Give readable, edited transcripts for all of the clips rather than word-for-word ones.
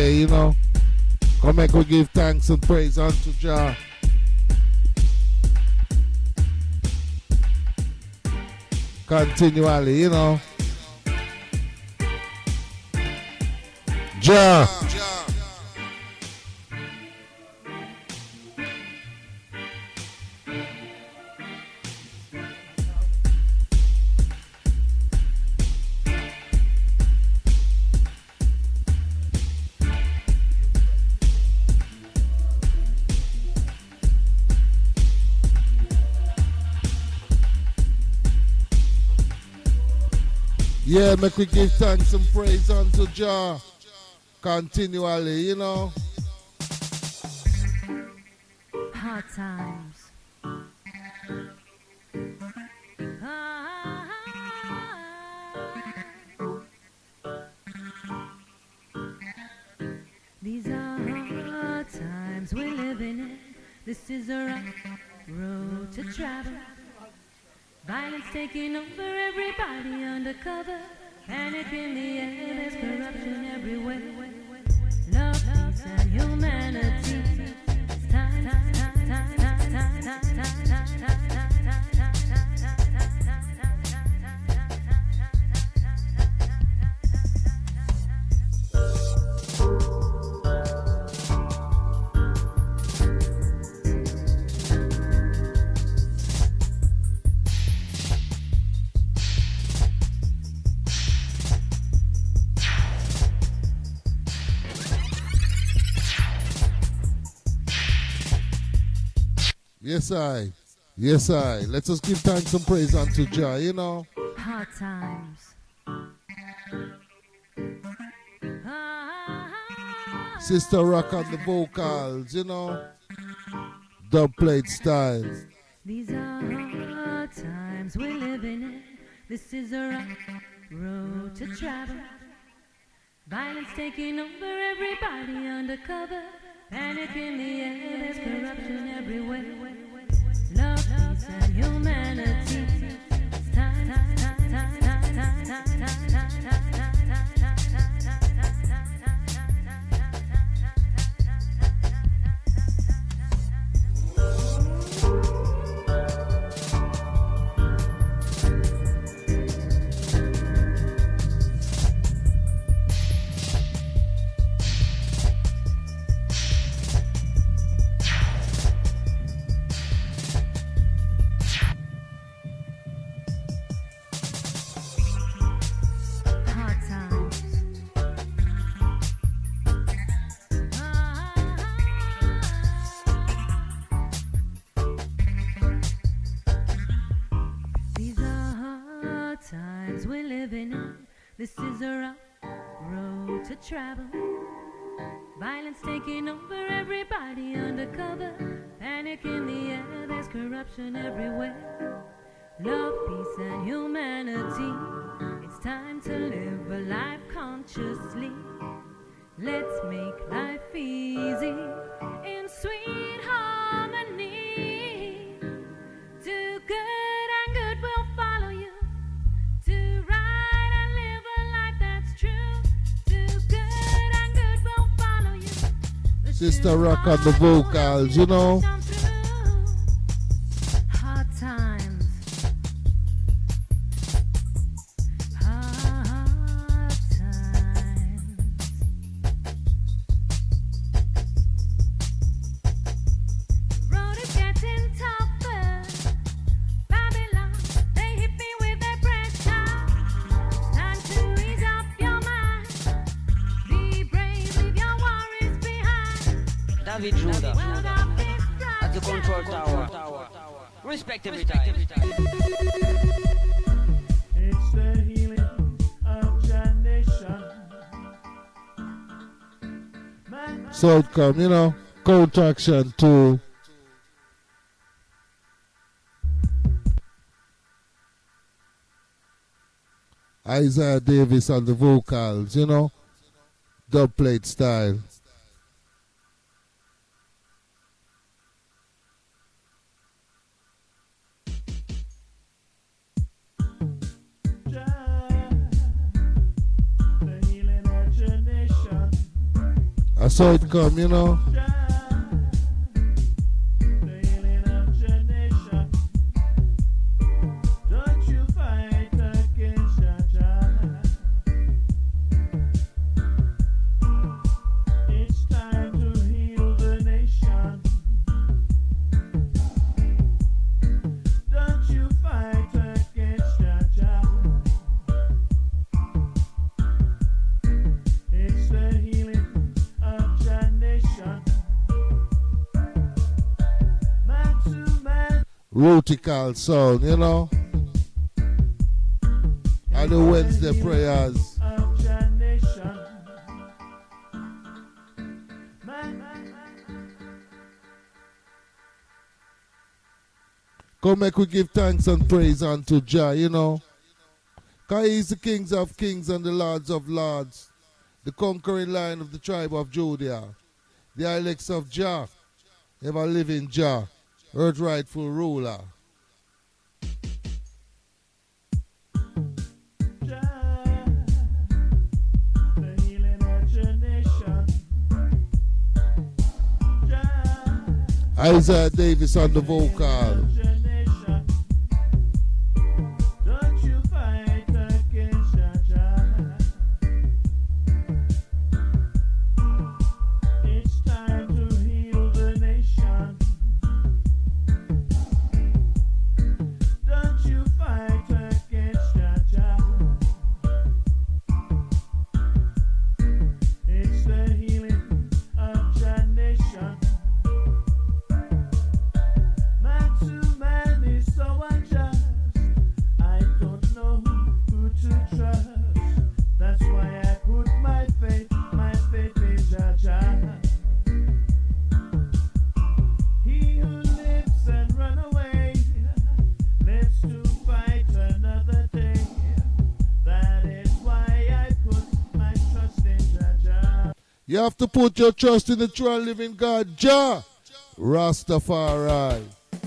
yeah, you know. Come make we give thanks and praise unto Jah. Continually, you know. Jah. Yeah, make we give thanks and praise unto Jah continually, you know. Hard times. These are hard times we're living in. This is a rough road to travel. Violence taking over everybody undercover. Panic in the air, there's corruption everywhere. Love, peace, and humanity. It's time, Yes, I. Let us give thanks and praise unto Jah, you know. hard times. Sister Rock on the vocals, you know. Dub plate style. These are hard times we're living in. This is a rough road to travel. Violence taking over everybody undercover. Panic in the air, there's corruption everywhere. Love, peace, and humanity. It's time. This is a rough road to travel. Violence taking over everybody undercover. Panic in the air, there's corruption everywhere. Love, peace, and humanity. It's time to live a life consciously. Let's make life easy in sweet harmony. Do good and good will follow you. Do right and live a life that's true. Do good and good will follow you. Sister Rock on the vocals, you know. Hard times. David Judah at the control tower. Respect every time. It's the healing of Jah Nation. So it come, you know, contraction to Isaiah Davis on the vocals, you know, dub plate style. I saw it come, you know. Rutical sound, you know. And the Wednesday prayers. Come make we give thanks and praise unto Jah, you know. Because he is the kings of kings and the lords of lords. The conquering lion of the tribe of Judah. The elects of Jah. Ever living Jah. Earth rightful ruler. Isaiah Davis on the vocal. You have to put your trust in the true and living God, Jah Rastafari.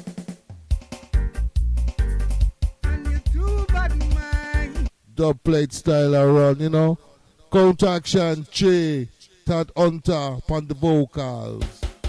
Dub plate style around, you know. Counteraction, Che, Tad Hunter upon the vocals.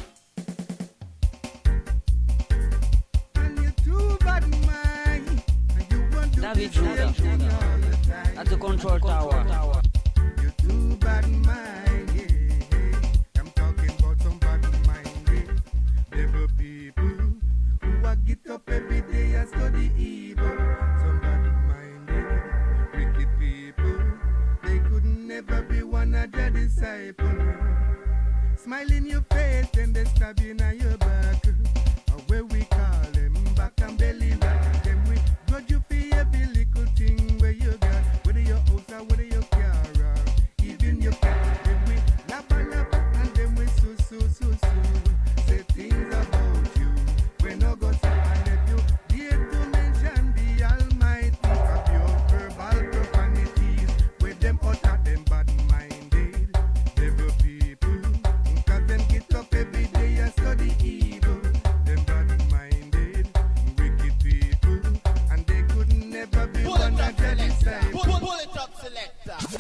David Judah at the control tower. You too bad mind, yeah. I'm talking about some bad mind, devil people who are get up every day and study evil. Some bad minded, wicked people. They could never be one of their disciples. Smile in your face and they stab you in your back. Or where we call them back and belly rock. Them we grudge you for every little thing where you got. Whether your house or whether your car or even your cat. Them we lapa and them we su. Say things about you. We no go say and if you dare to mention the Almighty of your verbal profanities. With them out of them bad minded devil people. Cause them get up every day and study evil. Them bad minded wicked people. And they could never be one of their disciples. Pull it up, selector.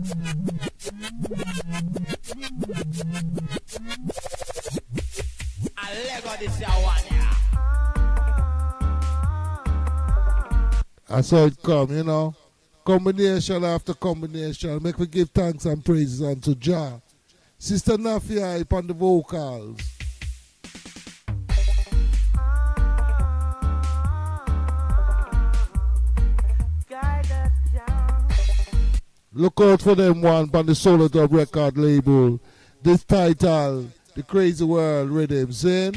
I Lego this one, yeah. I saw it come, you know. Combination after combination. Make we give thanks and praises unto Jah. Sister Nafia upon the vocals. Look out for them one on the Solo Dub record label. This title, The Crazy World Rhythm. See?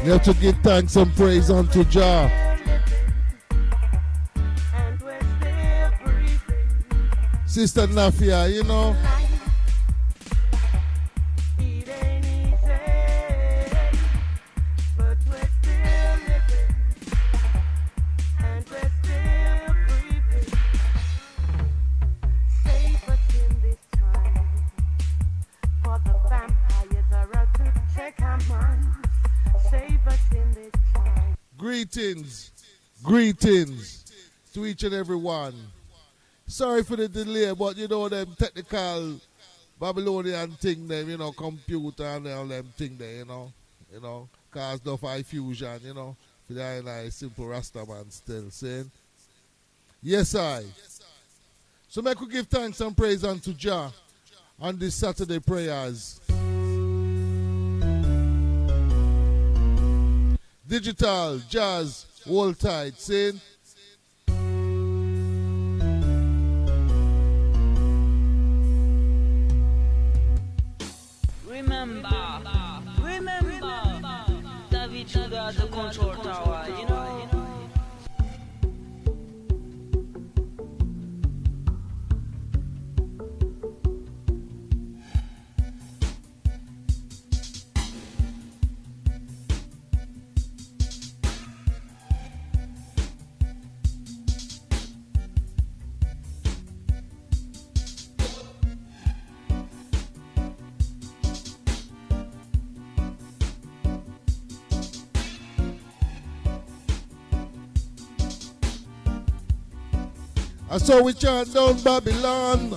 You have to give thanks and praise unto Jah. Sister Nafia, you know. Greetings to each and every one. Sorry for the delay, but you know them technical Babylonian thing, them, you know, computer and all them thing there, you know, cause no high fusion, you know, for the simple Rastaman still saying. Yes, I. So make we give thanks and praise unto Jah on this Saturday prayers. Digital, jazz, hold tight, saying. Remember, David Judah, the control tower, you know. I saw we chant down Babylon.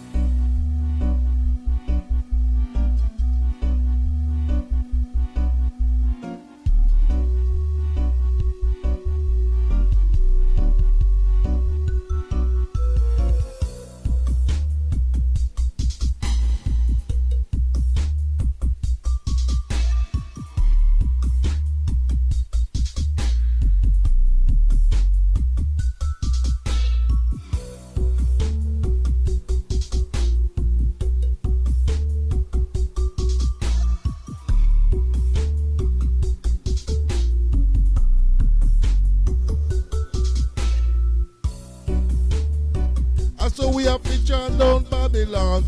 So we have to chant down Babylon.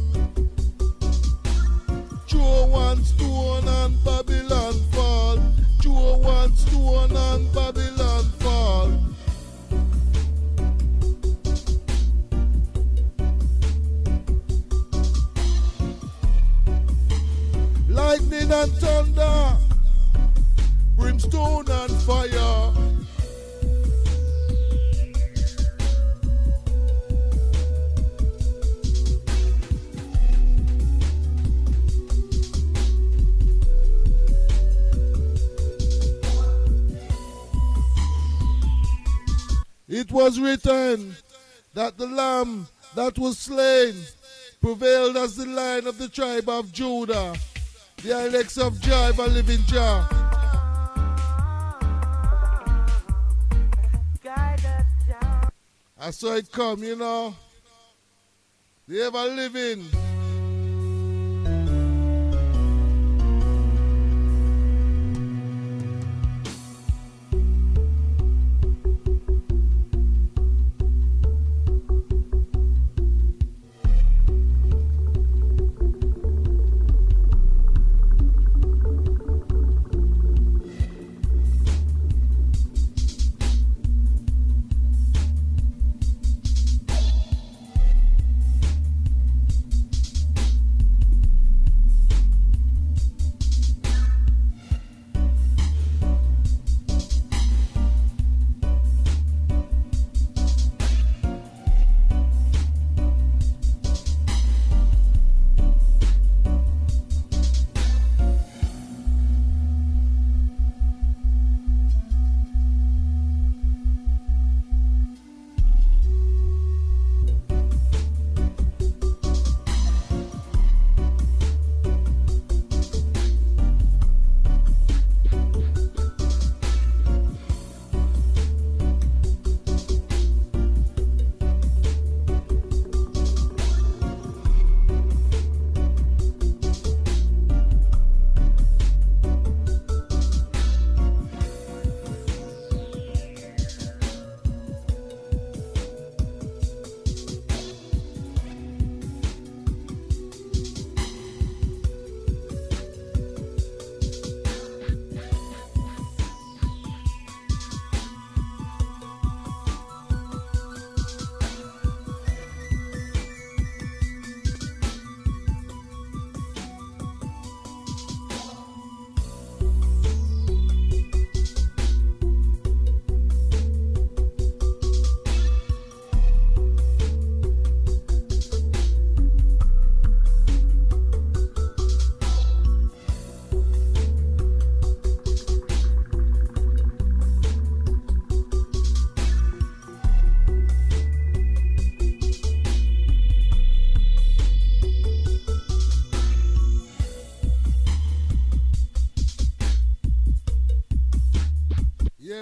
Throw one stone and Babylon fall. Throw one stone and Babylon fall. Lightning and thunder, brimstone and fire. It was written that the Lamb that was slain prevailed as the Lion of the tribe of Judah, the elects of Jah, ever living Jah. I saw it come, you know, the ever living.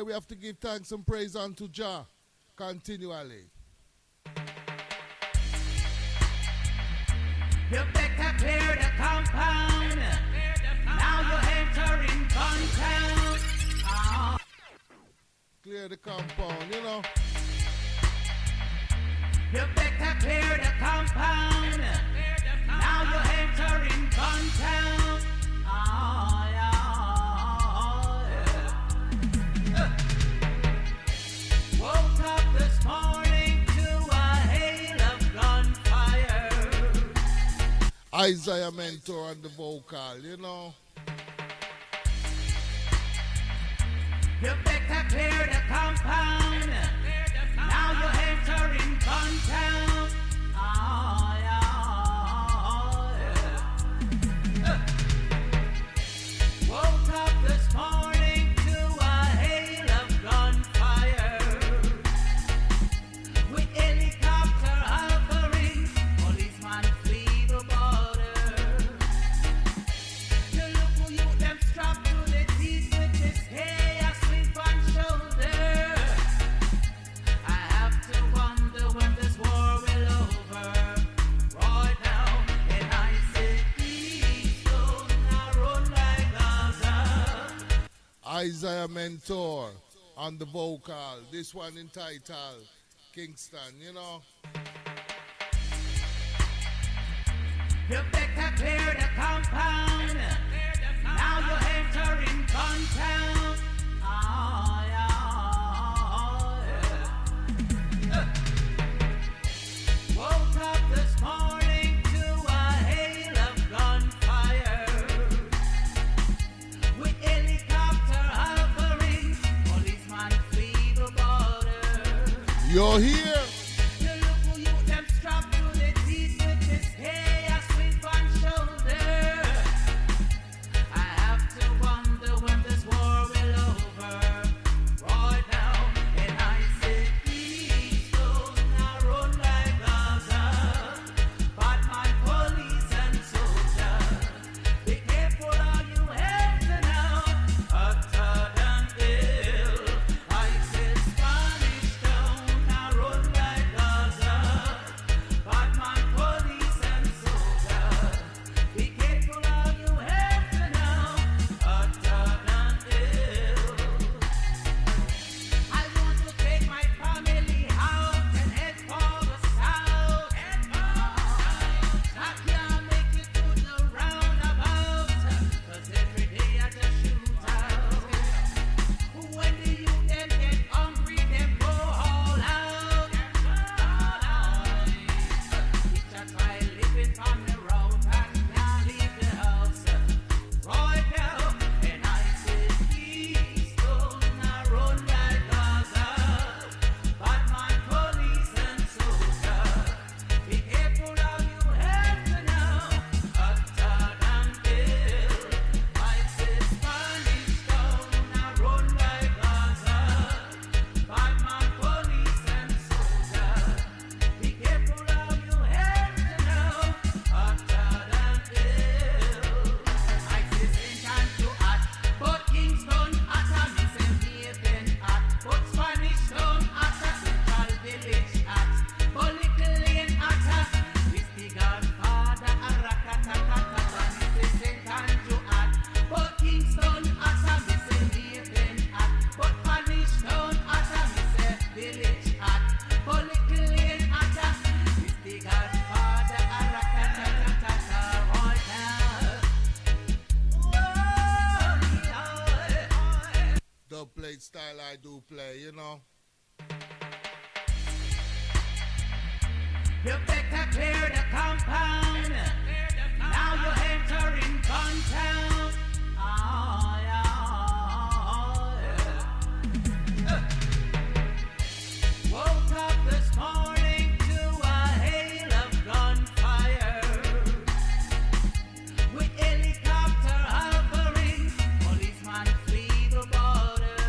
we have to give thanks and praise unto Jah continually. You better clear the compound. Now you're entering Funtown. Clear the compound, you know. You better clear the compound. Now you're entering Funtown. Woke up this morning to a hail of gunfire. Isaiah Mentor on the vocal, you know. You better clear the compound. Now you're entering Funtown. Woke up this morning to a hail of gunfire. With helicopter hovering, policeman flee the border. To look who you them strapped to the teeth with this hair sweep on shoulder. I have to wonder when this war will over. Right now, and I say, please don't run like Gaza. Isaiah Mentor on the vocal. This one entitled Kingston, you know. You better clear the compound. Now you're entering Funtown. Woke up this morning to a hail of gunfire. With helicopter hovering, policeman flee the border. You're here. You look who you them strapped to the teeth with this hair sweep on shoulder. I have to wonder when this war will over. Right now, and I say, please don't run like Gaza. Batman, police, and soldiers, be careful how you enter now. Hotter than ill, I say Spanish Town, run like Gaza. Batman, police, and soldiers, be careful how you enter now. Hotter than ill. I want to take my family out and head for the south. I can't make it to the roundabout, 'cause every day I just shoot out. When the youth them get hungry, them go all out. If I try living on the road and can't leave the house right now, and I say, please don't run like Gaza. Batman, police, and soldiers, be careful how you enter now. Hotter than ill, I say Spanish Town, run like Gaza. Batman, police, and soldiers, be careful how you enter now. Hotter than ill. I say St. Andrew hot, but Kingston hotter. Me say Maven hot, but Spanish Town hotter. Central Village hot, but Little Lane hotter. It's the Godfather a rakatakataka. Me say St. Andrew hot, but Kingston hotter. Me say Maven hot, but Spanish Town hotter. Me say Village hot, but Little Lane hotter. It's the Godfather a rakatakataka right now. Dub plate style I do play, you know. You better clear the compound. Now you're entering Funtown. Woke up this morning to a hail of gunfire. With helicopter hovering, policeman flee the border.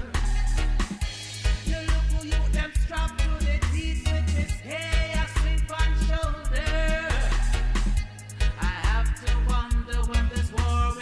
You look who you them strapped to the teeth with this hair sweep on shoulder. I have to wonder when this war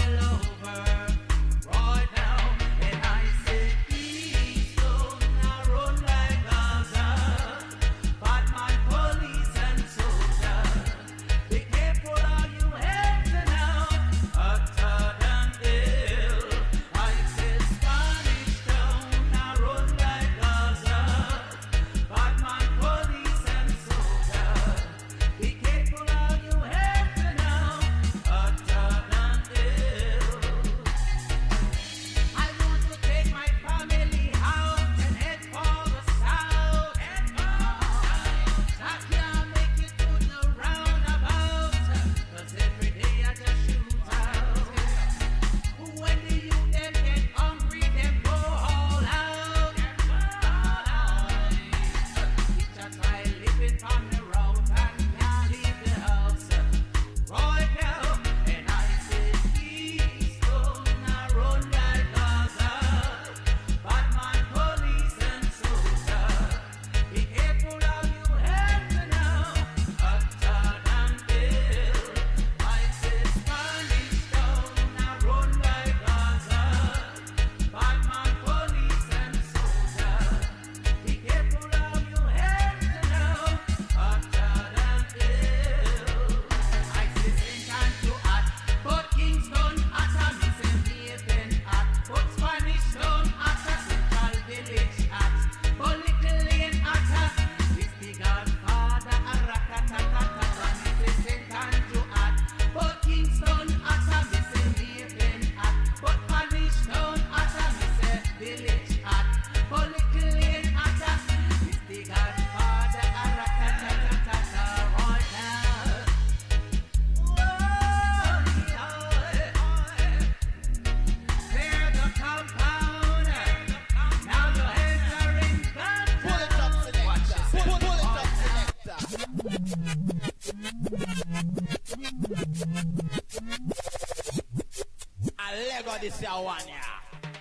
this here one, yeah.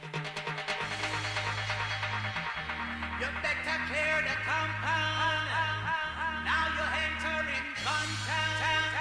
You better clear the compound. Now you're entering contact.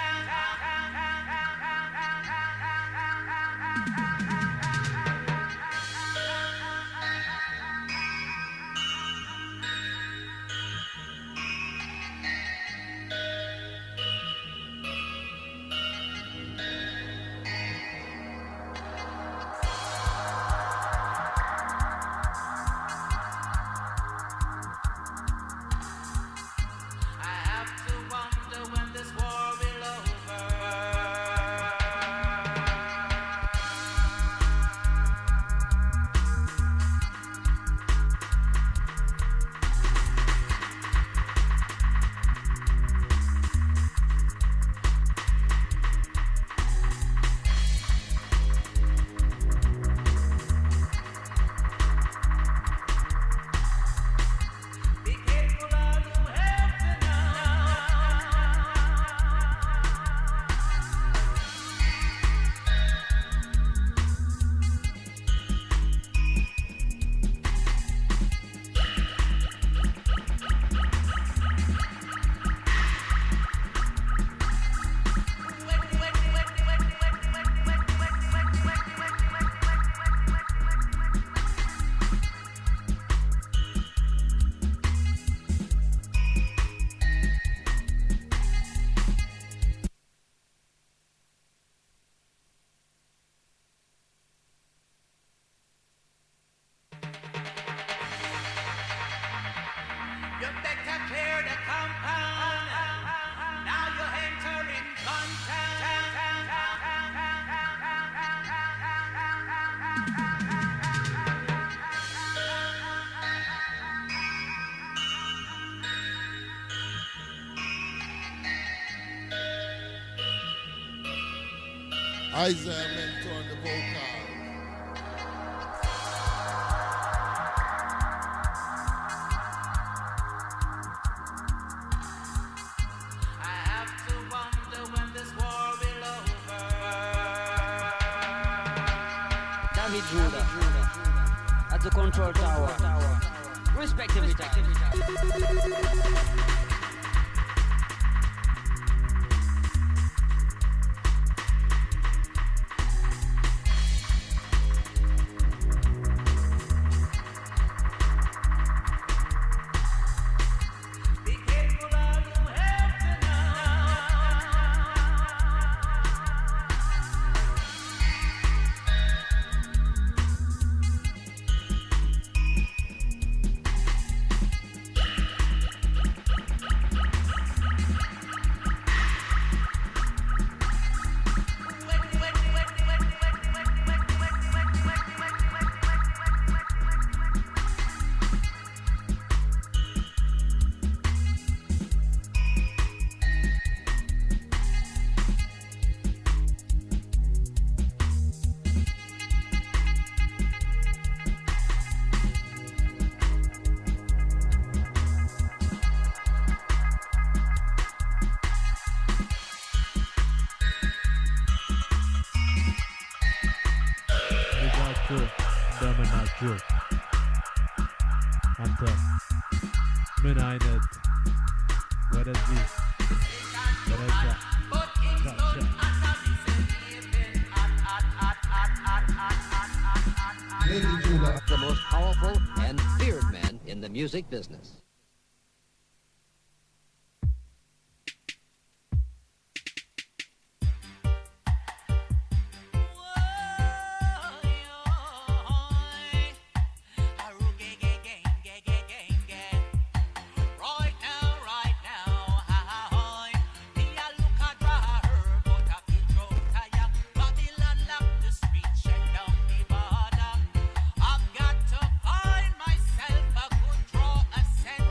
You better clear the compound. Now you're entering contact. Isaiah Mentor on the vocal. David Judah at the control tower. Respect every time. The most powerful and feared man in the music business. I've got to find myself a good draw, a sense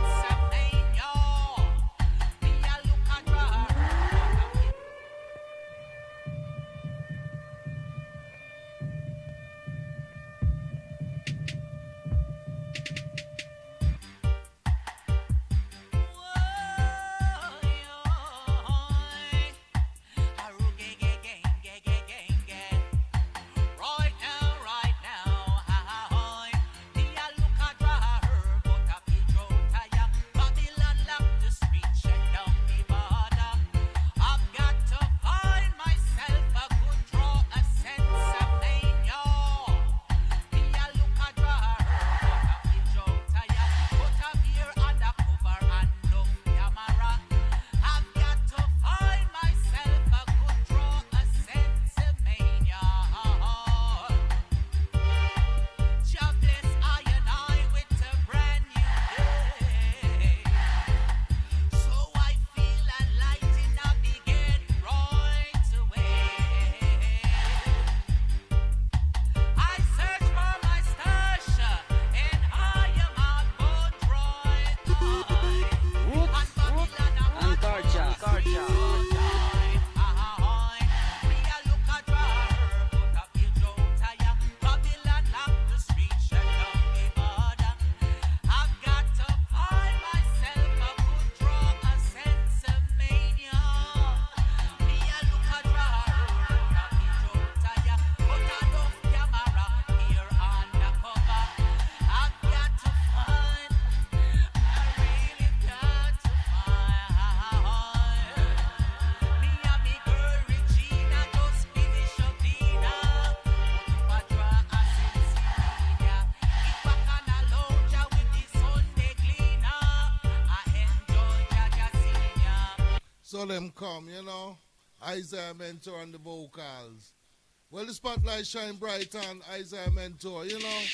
So them come, you know. Isaiah Mentor on the vocals. Well, the spotlight shine bright on Isaiah Mentor, you know.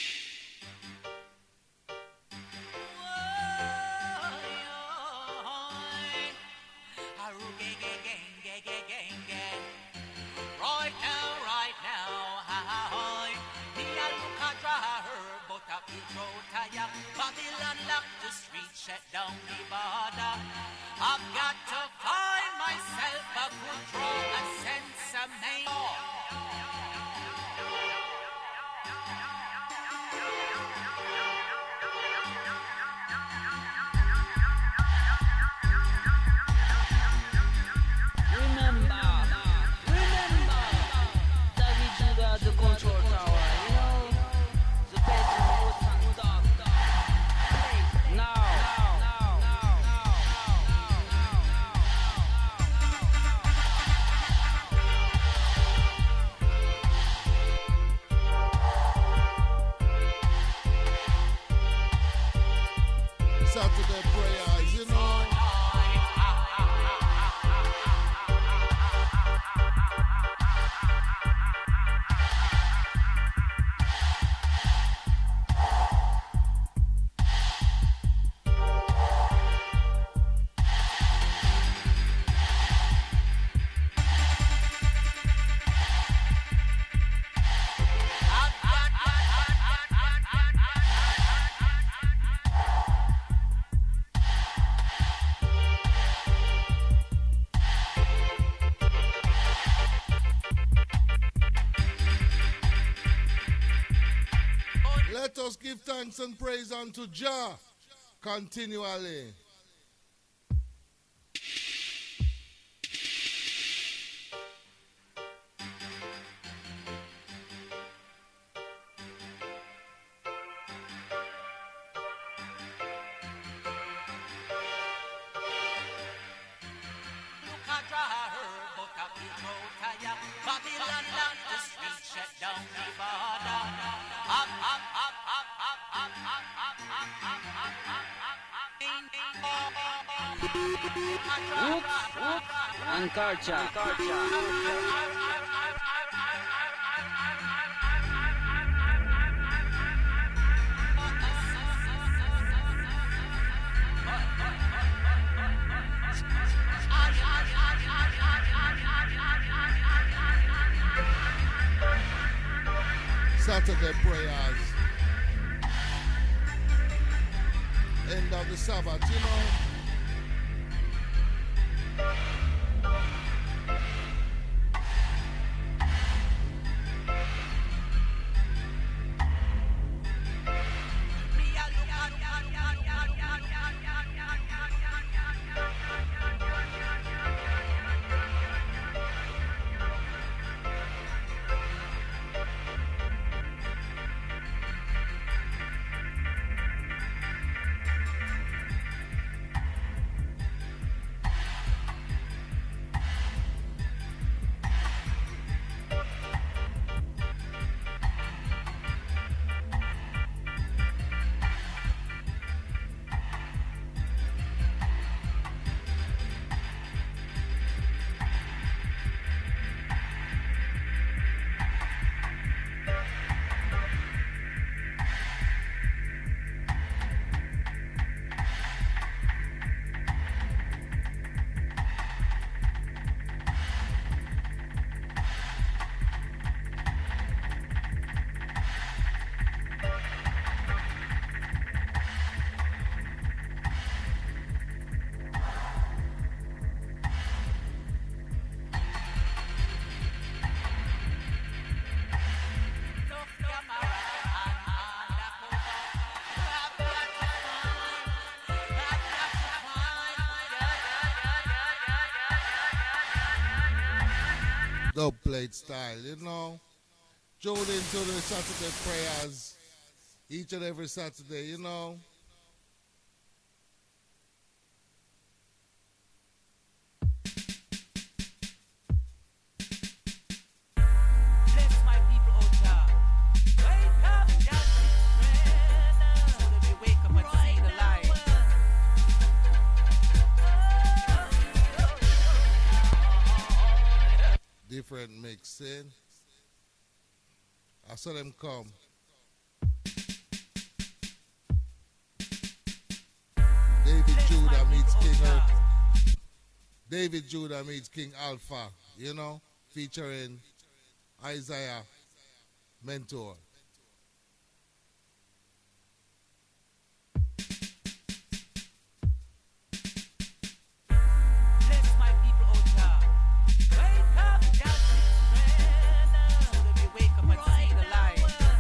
Babylon locked the street, shut down the border. I've got to find myself a good draw, a sense of me. Remember, David Judah, the control tower, you know, the bedroom and dark. Now. Saturday prayers, you know. Let us give thanks and praise unto Jah continually. Babylon locked the street, shut down the border. And culture. Saturday prayers. End of the Sabbath, you know. Dub plate style, you know. Tune into the Saturday prayers each and every Saturday, you know. Bless my people, oh Jah. Wake up, Jah, so that we wake up and see the light. different mixing. I saw them come. David Judah meets King Earth. David Judah meets King Alpha, you know, featuring Isaiah Mentor. Bless my people, oh Jah. Wake up, Jah, so that we wake up and see the light.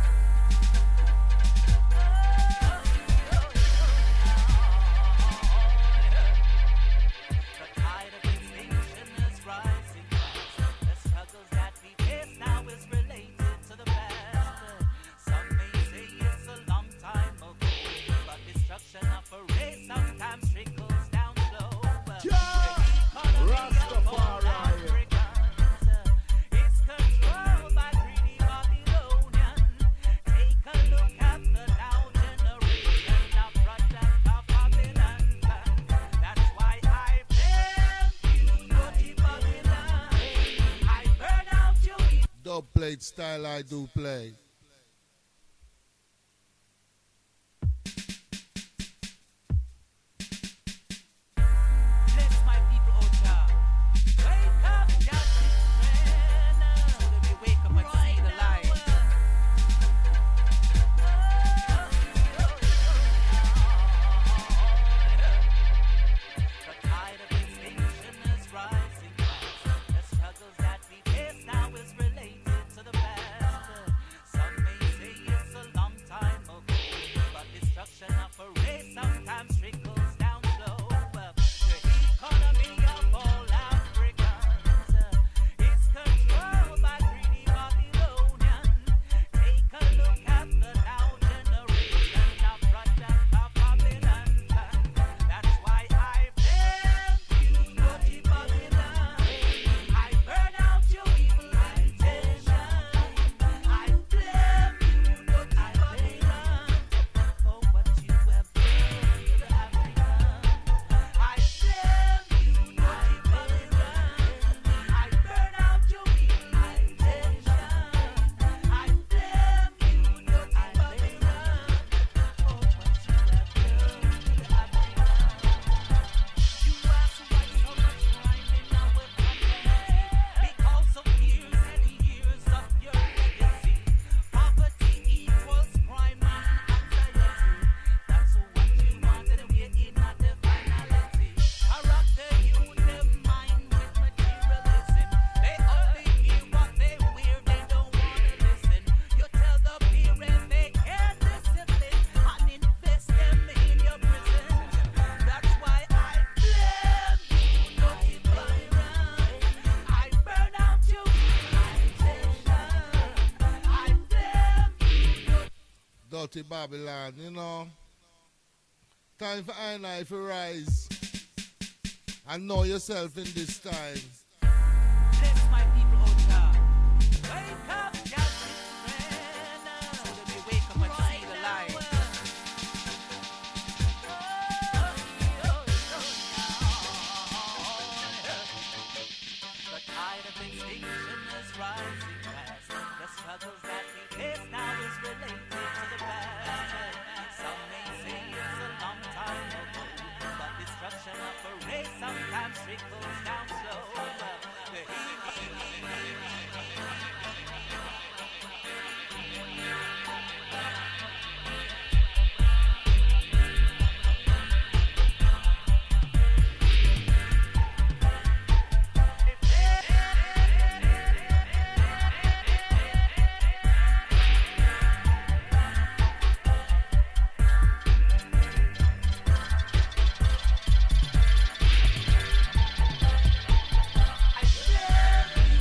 The tide of extinction is rising fast. The struggles that we face now is related to the past. Some may say it's a long time ago, but destruction of a race sometimes trickles down slow. Rastafari is controlled by greedy Babylonian. Take a look at the now generation of product of Babylon. That's why I blame you, naughty Babylon. I burn out you. Dub plate style I do play. Bless my people, oh Jah. Wake up, Jah, so that we wake up and see the light. The tide of extinction is rising fast. The struggles that we face now is related to the past. Some may say it's a long time ago, but destruction of a race sometimes trickles down slow. The economy of all Africans is controlled by greedy Babylonian. Take a look at the now generation of product of Babylon. That's why I blame you, naughty Babylon. I burn out your evil intention. I blame you, naughty Babylon, for what you have done to Africa. I blame you, naughty Babylon. I burn out your evil intention. I blame you, naughty Babylon, for what you have done to Africa. You ask why so much crime in our community? Because of years and years of your legacy. Poverty equals crime and anxiety. That's what you want, and we're in at the finality. Character you them mind with materialism. They only hear what they wear, they don't wanna listen. You tell the parents they can't discipline and invest them in your prison. That's why I blame you, naughty Babylon. I burn out your intention. I blame you. Dirty Babylon, you know. Time for I and I to rise and know yourself in this time. Bless my people, oh Jah. Wake up, Jah, so that we wake up and see the light. The tide of extinction is rising fast. The struggles that we face now is related to the past. Some may say it's a long time ago, but destruction of a race sometimes trickles down slow. I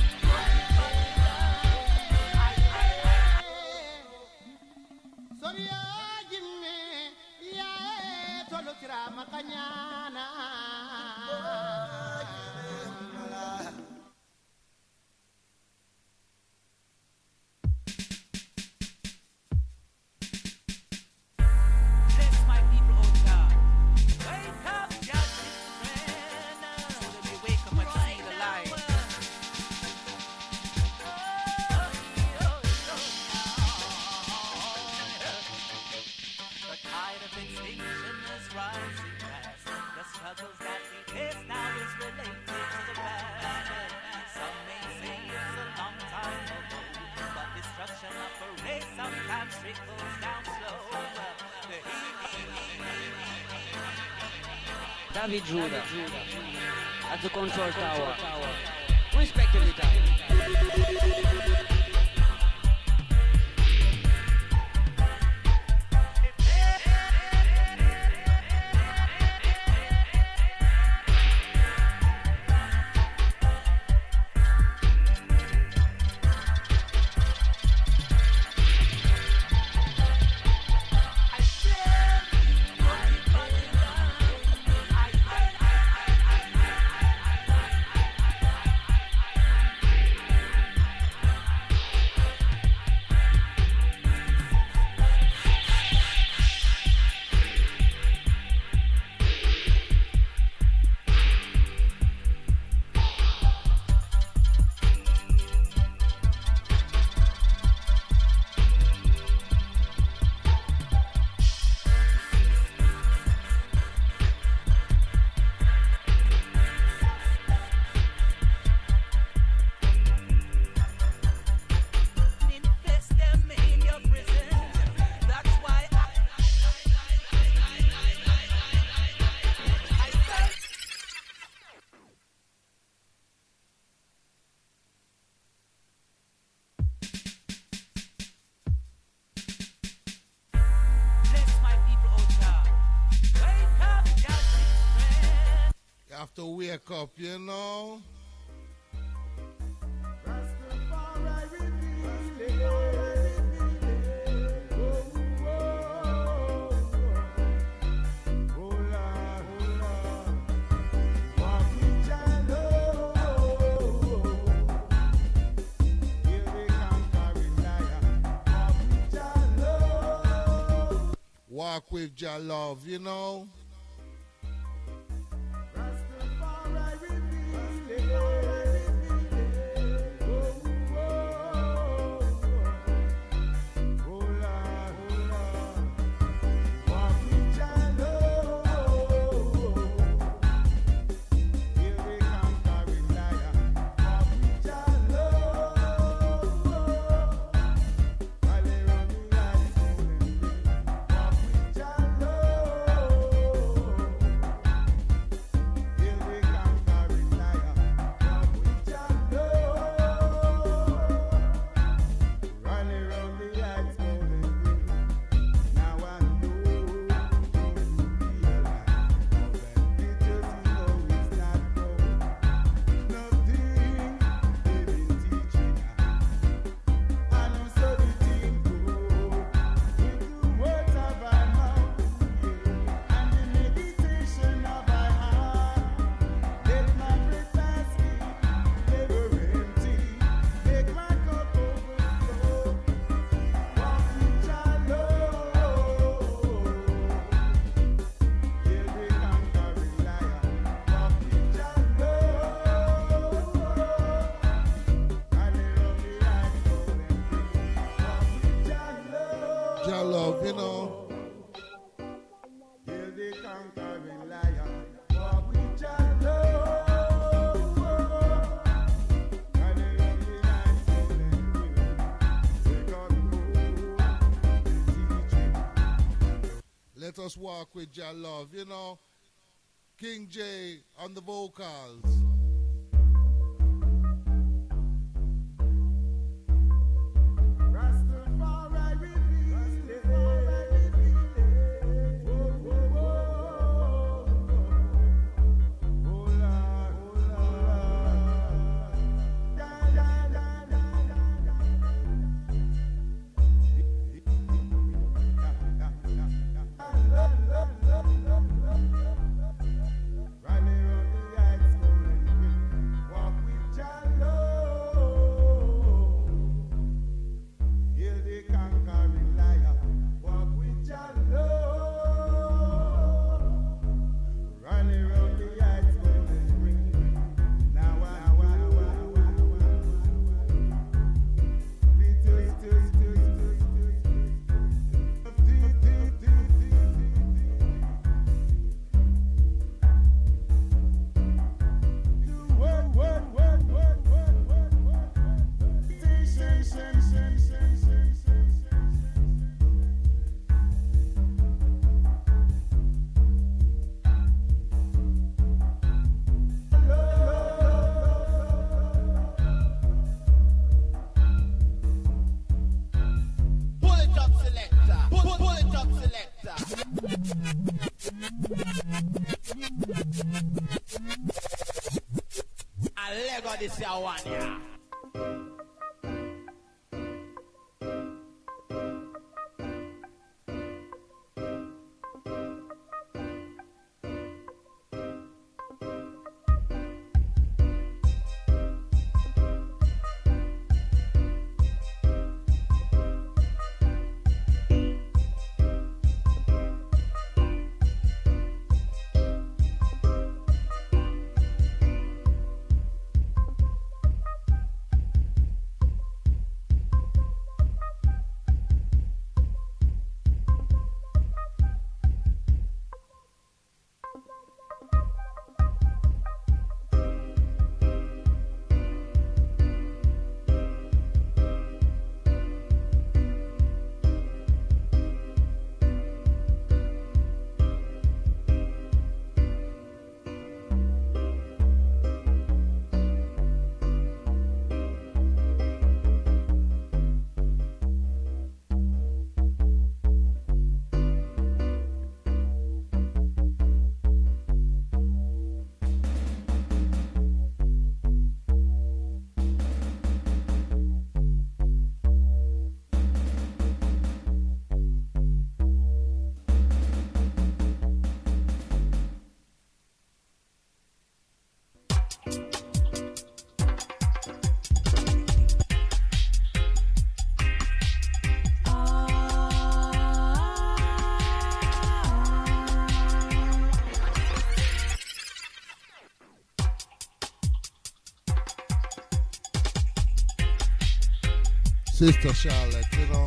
it goes down slow. David Judah at the control tower. Respect every time. Invest them in your prison. That's why bless my people out there. Wake up, your children. You have to wake up, you know. Walk with your love, you know. Your love, you know. Hear the conquering lion, walk with your love. And the only night feeling good. Take on the teaching. Let us walk with your love, you know. King J on the vocals. Rastafari reveal it. Oh, oh, oh, oh. Oh, Lord, oh, Lord. Da, da, da, da, da, da. Rally on the lights, golden Lego this year one, yeah. Sister Charlotte, you know.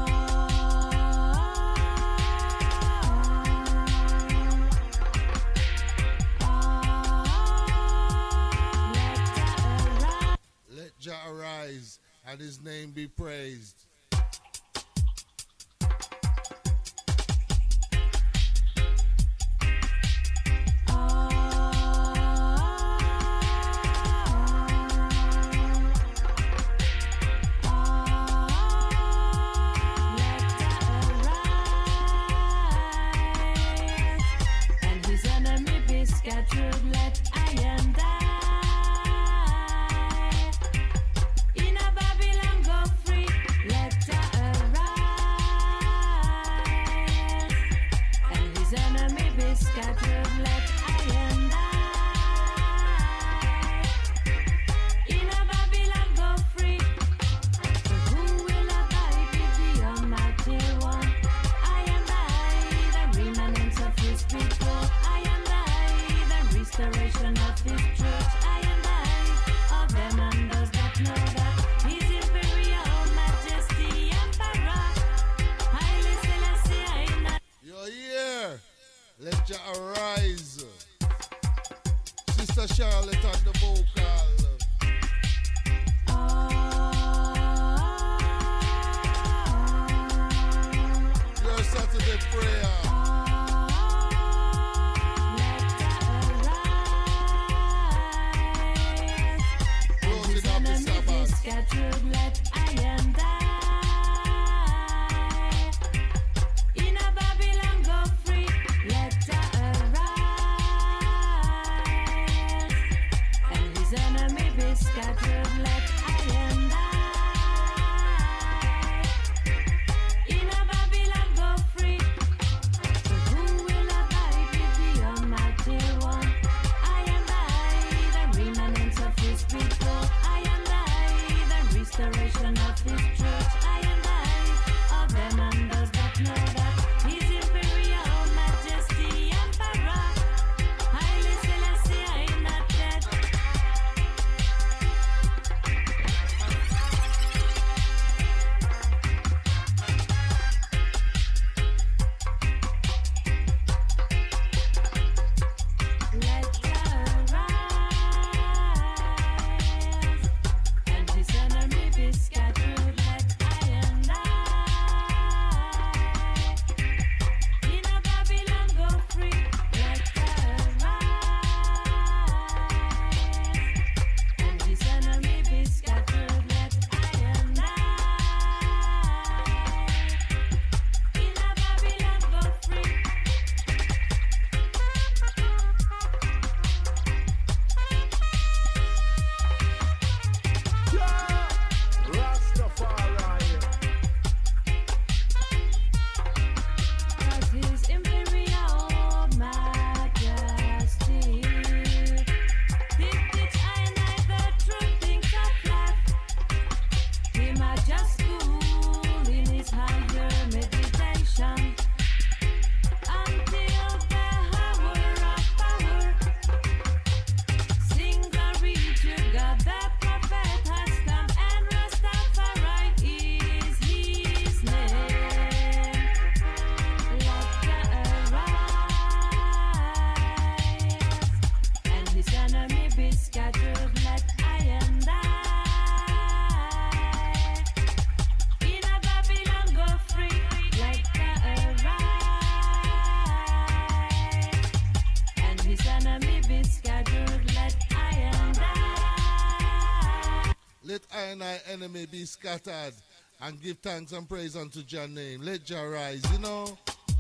Let Jah arise and his name be praised. enemy be scattered, let I and I in a Babylon go free, let the arise. And his enemy be scattered, let I and I. Let I and I enemy be scattered and give thanks and praise unto Jah name. Let Jah rise, you know.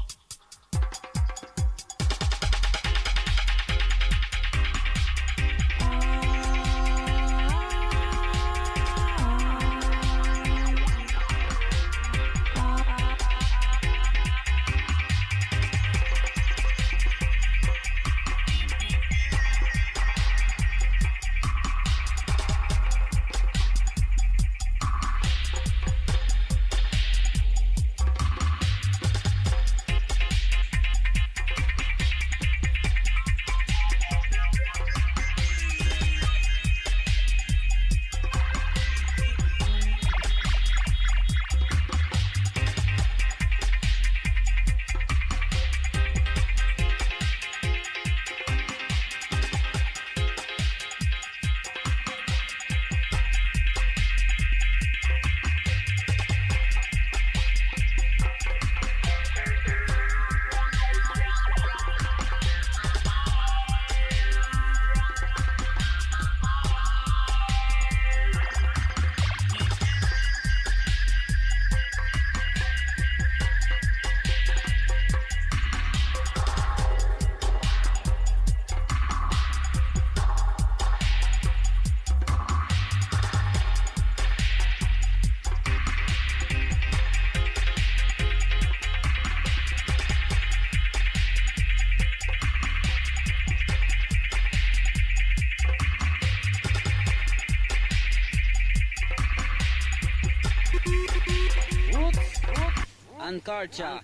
And culture.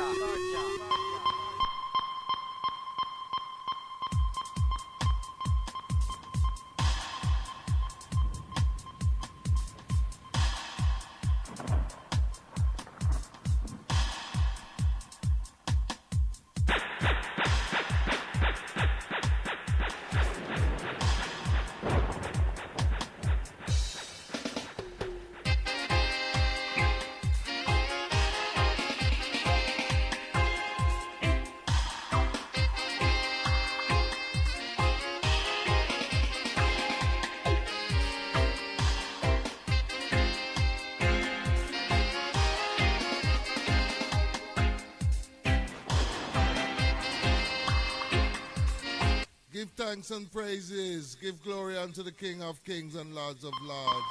Give thanks and praises. Give glory unto the King of Kings and Lords of Lords.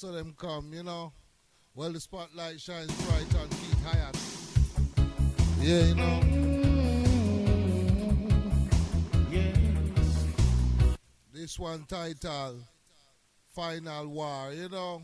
saw them come, you know. Well, the spotlight shines bright on Keith Hyatt. Yeah, you know. This one titled Final War, you know.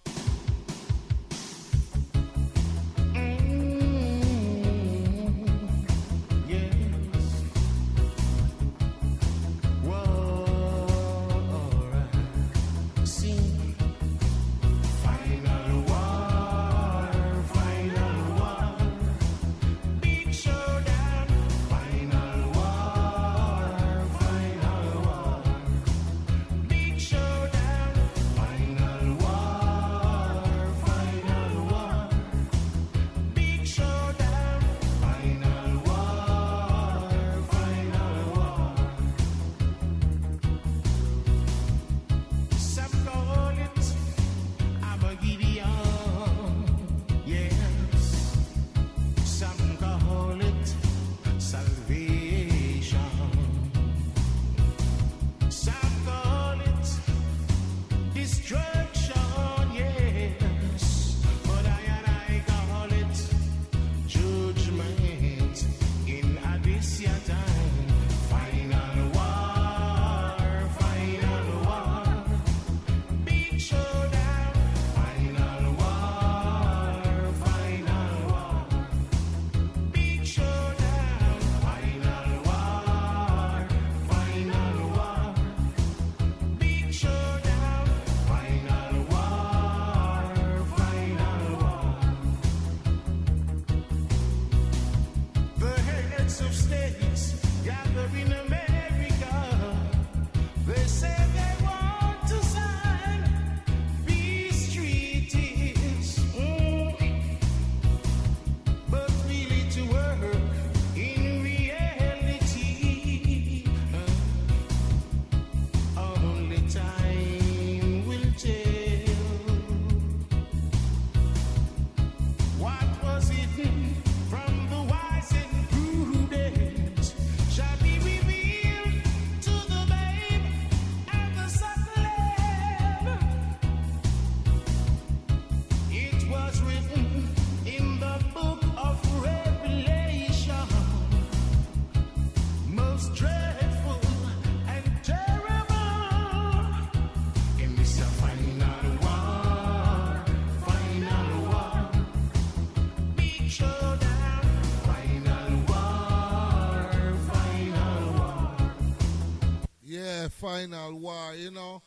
Final war, you know.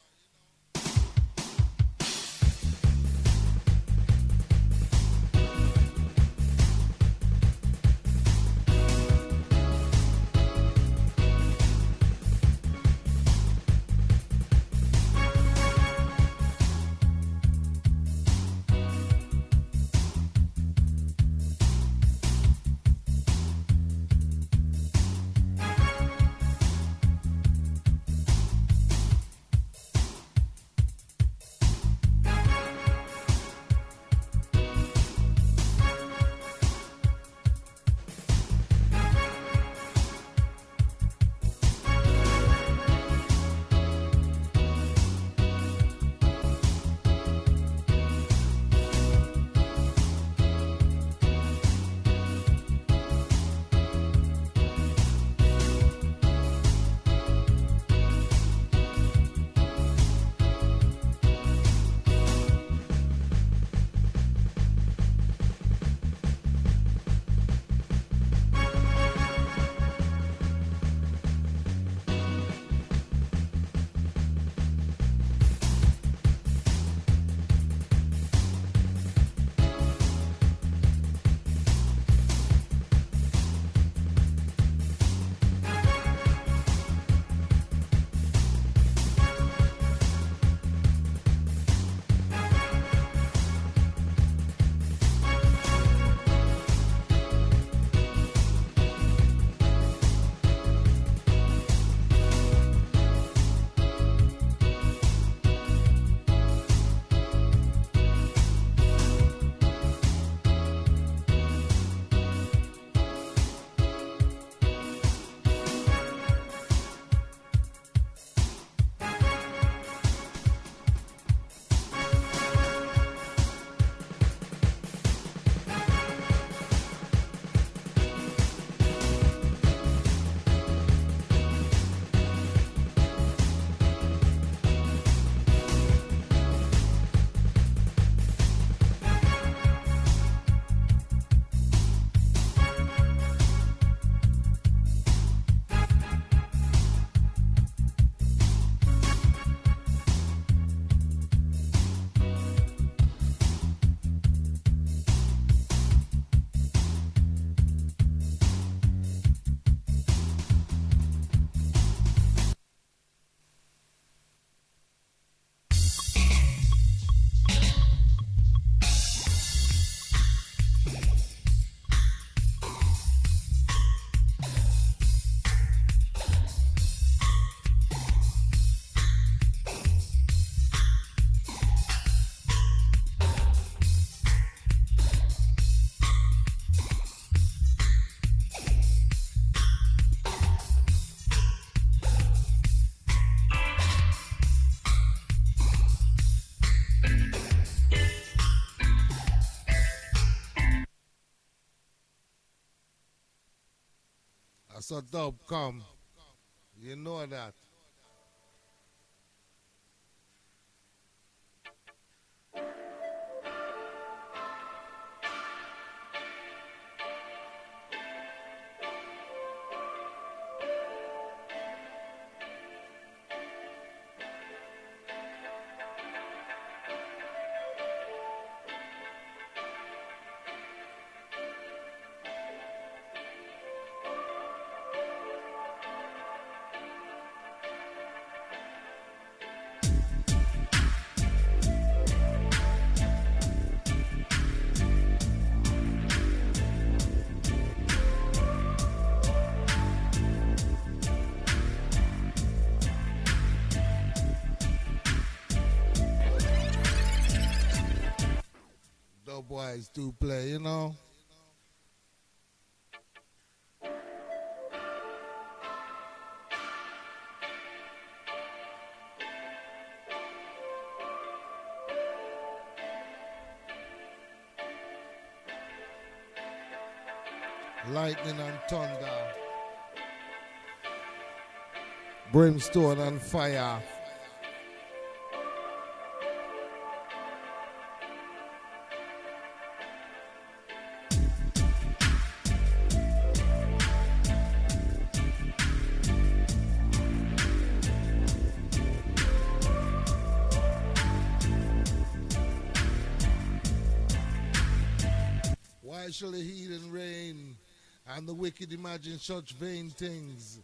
So dub come. You know that. Boys do play, you know. Lightning and thunder, brimstone and fire. Why shall the heathen reign, and the wicked imagine such vain things?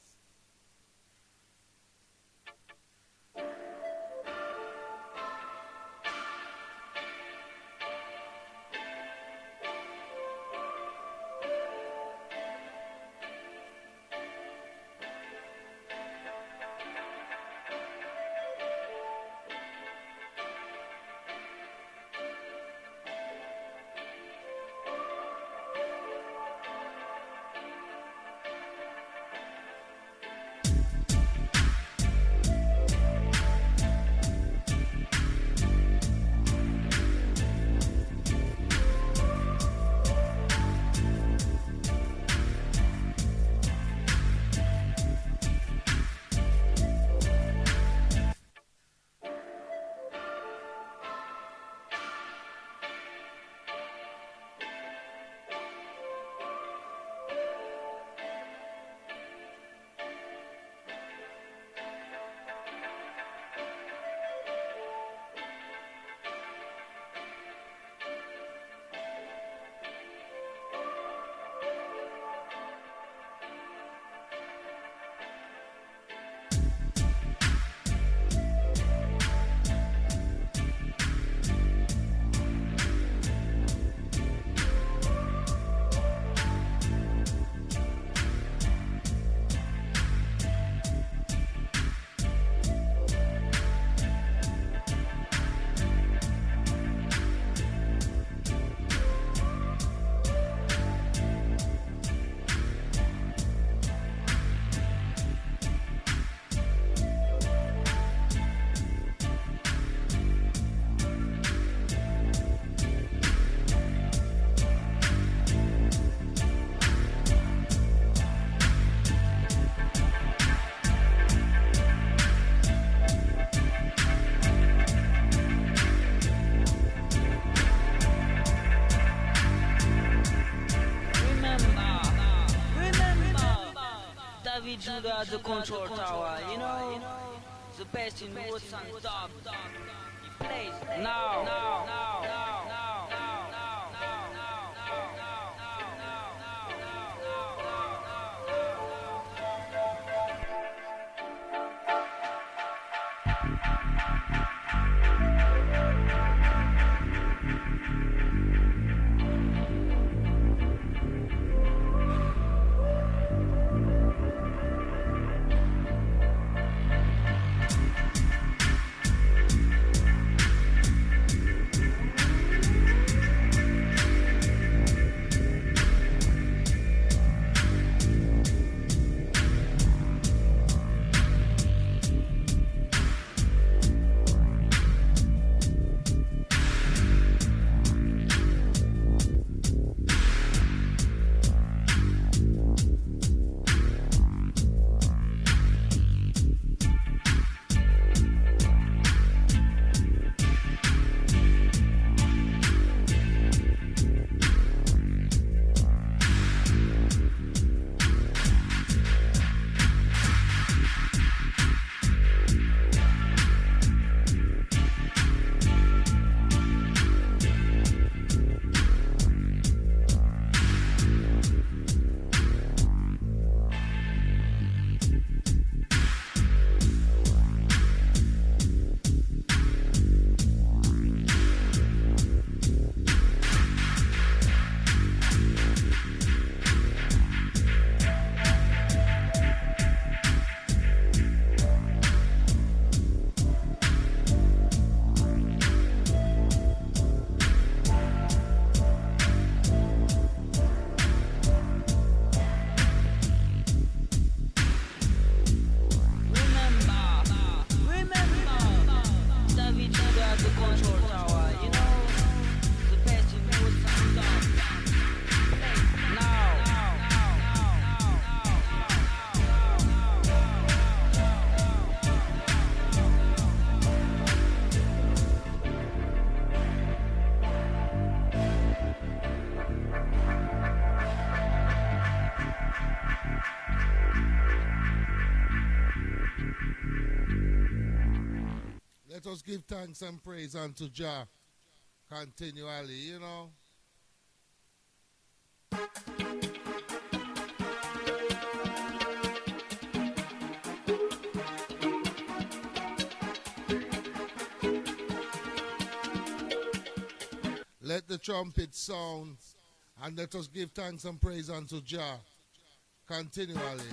Judah the control tower, you know, the best in roots and dub. He plays now. let us give thanks and praise unto Jah continually, you know. Let the trumpet sound and let us give thanks and praise unto Jah continually.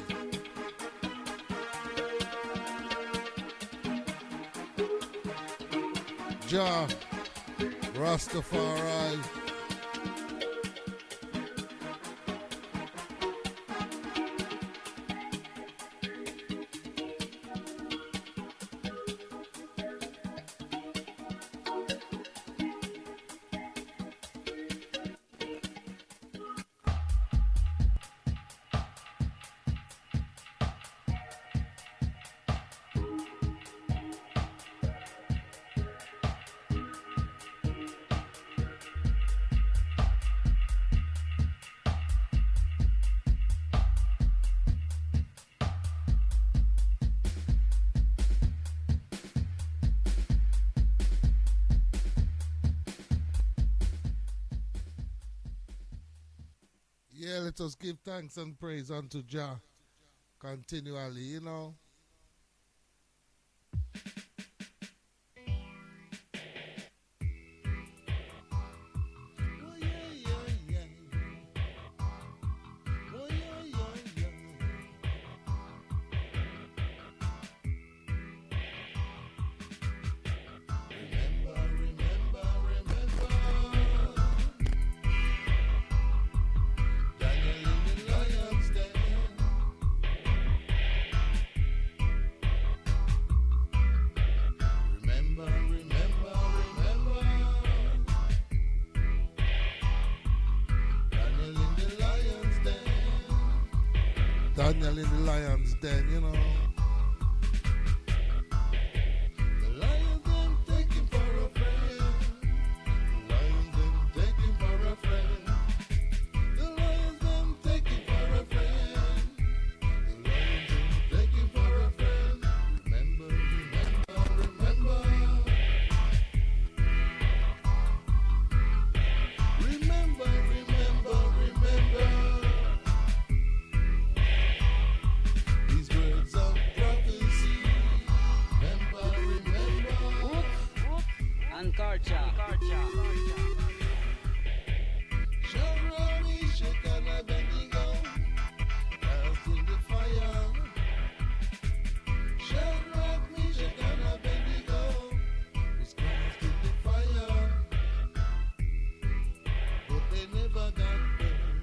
Jah Rastafari. Yeah, let us give thanks and praise unto Jah continually, you know. Daniel in the lion's den, you know. The lions them take him for a friend. The lions them take him for a friend. The lions them take him for a friend. The lions them take him for a friend. Remember, remember, remember. Remember, remember, remember. These words of prophecy. Remember, remember. And culture. Shadrach, Meshach, and Abednego cast in the fire. Shadrach, Meshach, and Abednego was cast in the fire, but they never got burned.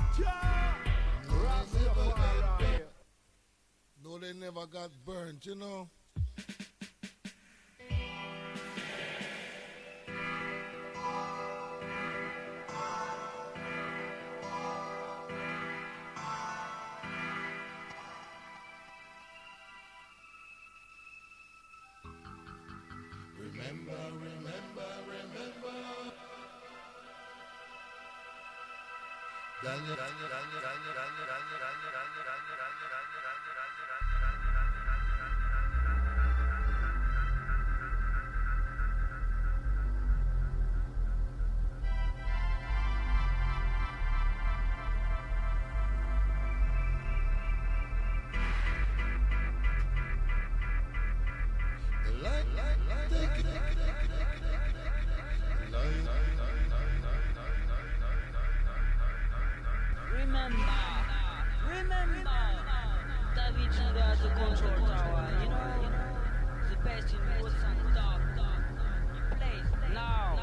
No, they never got burnt, you know. Remember, remember, remember. Daniel, Daniel, Daniel, Daniel, Daniel, Daniel, Daniel, Daniel, Daniel, Daniel, Remember, David Judah at the control tower, you know, the best in woods and dark. He plays now.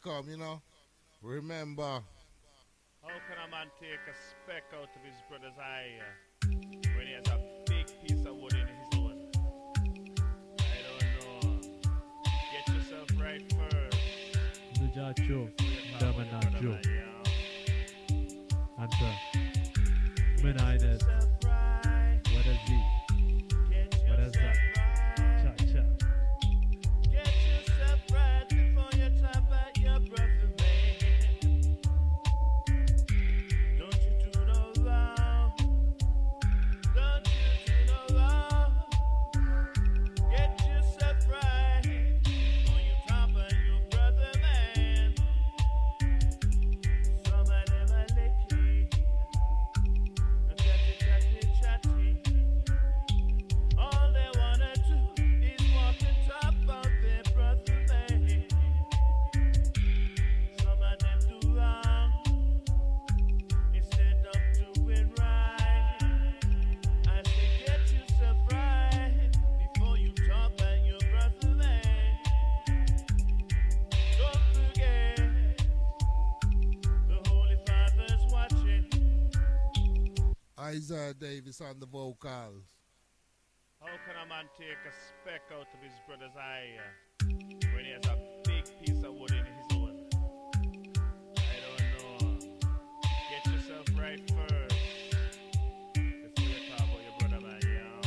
come, you know. Remember. How can a man take a speck out of his brother's eye when he has a big piece of wood in his own? I don't know. Get yourself right first. Nujacho, Damanajo. Anta. Menainet. What is he? What is that? Cha cha. Get yourself right before you tap at your brother, man. Don't you do no wrong. Don't you do no wrong. Get yourself right before you tap at your brother, man. Some of them are licky. Chatty. All they wanna do is walk and talk about their brother, man. Some of them do wrong instead of doing right. I say get yourself right before you talk about your brother, man. Don't forget the Holy Father's watching. Isaiah Davis on the vocals. How can a man take a speck out of his brother's eye when he has a big piece of wood in his own? I don't know. Get yourself right first before you talk about your brother, man,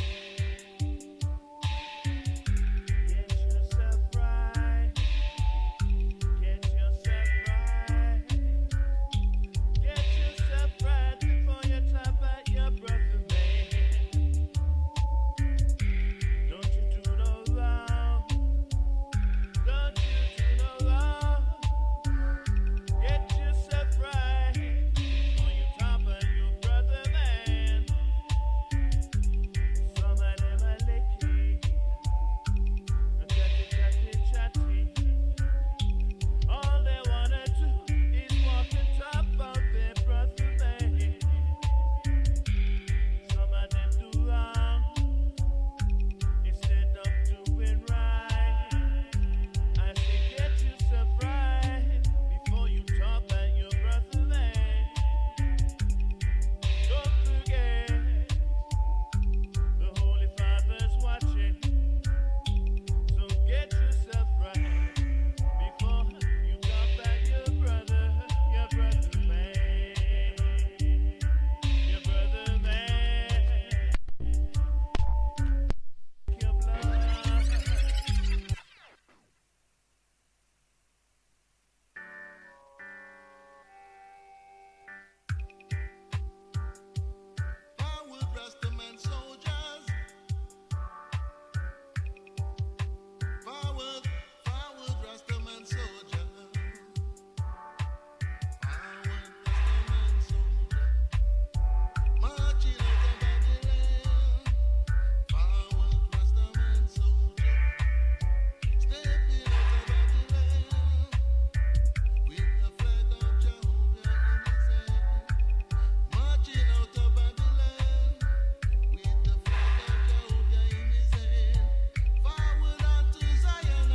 Get yourself right. Get yourself right. Get yourself right before you talk about your brother, man. Don't you do no wrong. Don't you do no wrong. Get yourself right before you talk about your brother, man. Some of them are licky. Chatty. All they wanna do is walk and talk about their brother, man. Some of them do wrong instead of doing right. I say get yourself right before you talk about your brother, man. Don't forget the Holy Father's watching. So get yourself right before you talk about your brother, man. Your brother, man. Your blood. Forward, Rastaman soldiers. Forward, Rastaman soldiers. Forward, Rastaman soldiers. Marching out of Babylon. Forward, Rastaman soldiers. Stepping out of Babylon. With the flag of Jehovah in his hand. Marching out of Babylon with the flag of Jehovah in his hand. Forward unto Zion,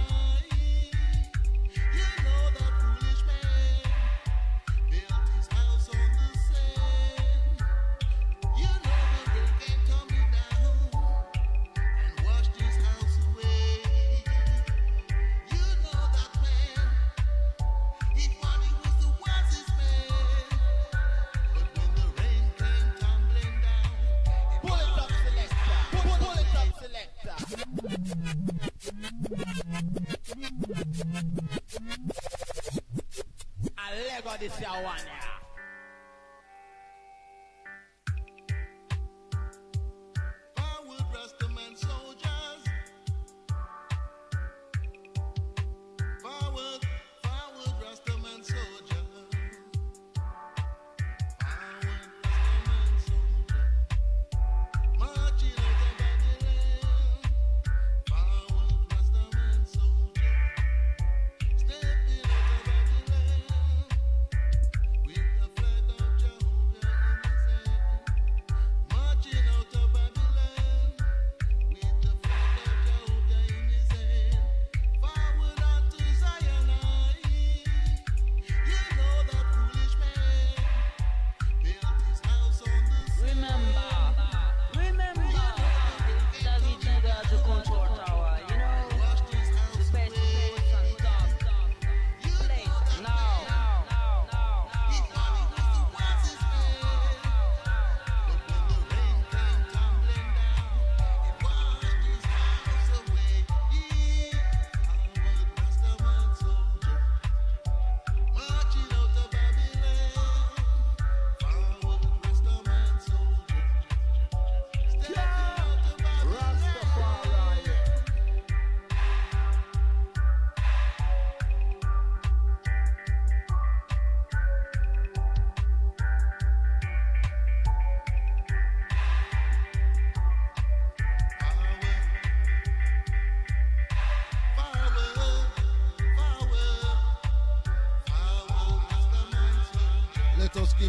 you know that foolish man built his house on the sand. You know the rain came coming down and washed his house away. You know that man, he thought he was the wisest man. But when the rain came tumbling down, Pull it up, selector. Pull it up, selector. A Lego this year one, yeah. forward, Rastaman soldiers. Forward, Rastaman soldiers. Forward, Rastaman soldiers. Marching out of Babylon. Forward, Rastaman soldiers. Stepping out of Babylon.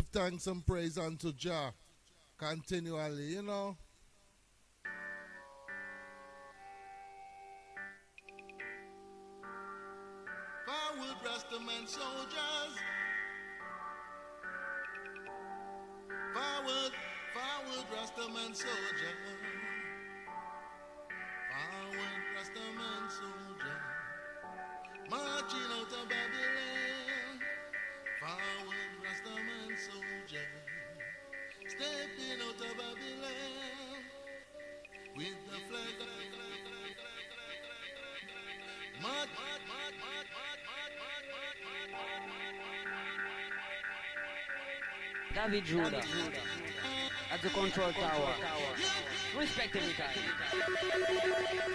give thanks and praise unto Jah continually, you know. Forward, Rastaman soldiers. Forward, forward, Rastaman soldier. Forward, Rastaman soldier. Marching out of Babylon. Forward, Rastaman soldier. Stepping out of Babylon. With the flag. David Judah at the control tower. Respect every time.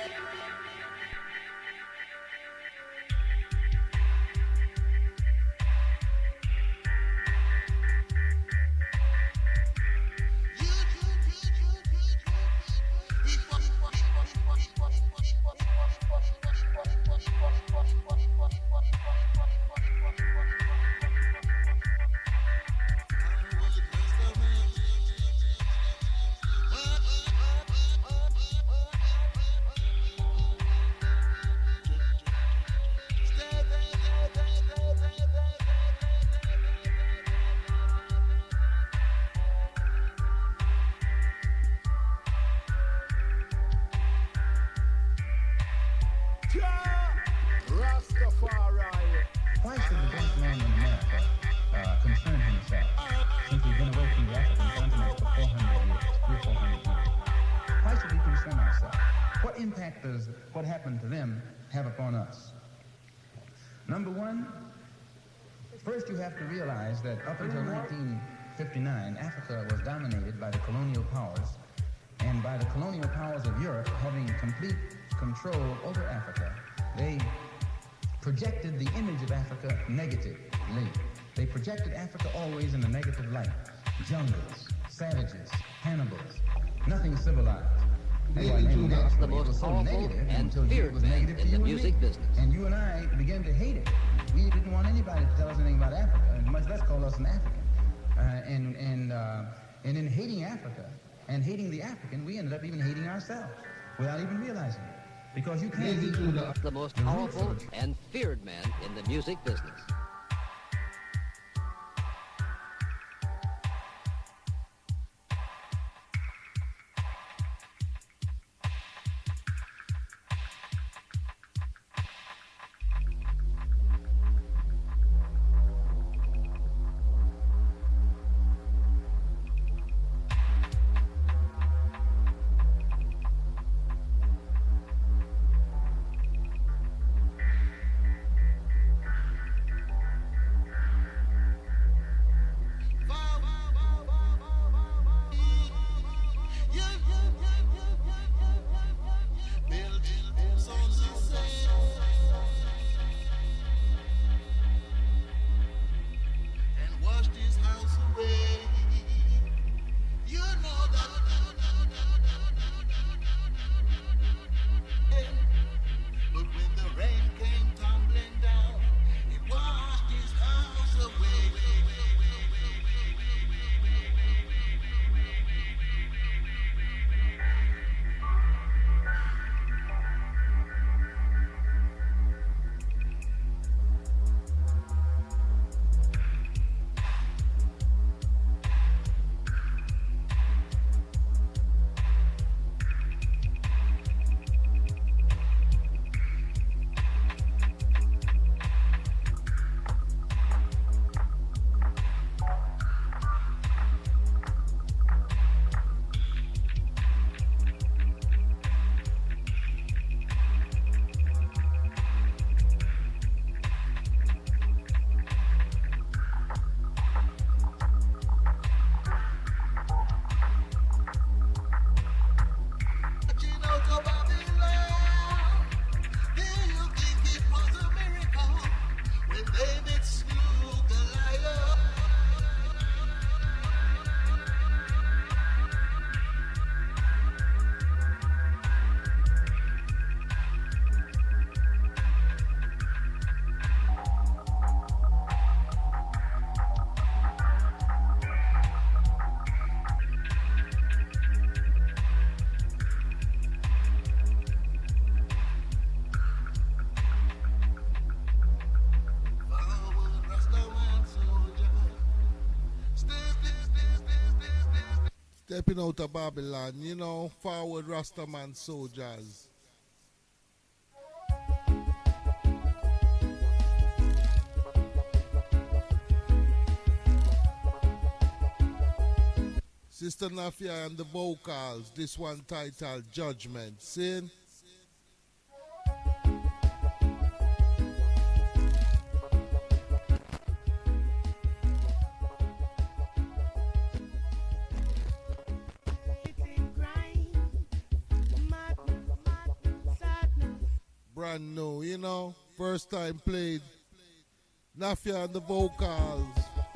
Why should the black man in America concern himself since we've been away from the African continent for 400 years, 300 or 400 years? Why should we concern ourselves? What impact does what happened to them have upon us? Number one, first you have to realize that up until 1959, Africa was dominated by the colonial powers, and by the colonial powers of Europe having complete control over Africa. They projected the image of Africa negatively. They projected Africa always in a negative light. Jungles, savages, cannibals, nothing civilized. That's the most powerful and feared man in the music business. And you and I began to hate it. We didn't want anybody to tell us anything about Africa, and much less call us an African. And in hating Africa and hating the African, we ended up even hating ourselves without even realizing it. Because you can't be the most powerful and feared man in the music business. Stepping out of Babylon, you know, forward Rastaman soldiers. Sister Nafia and the vocals, this one titled Judgment. Sin. Brand new, you know, first time played. Nafia and the vocals.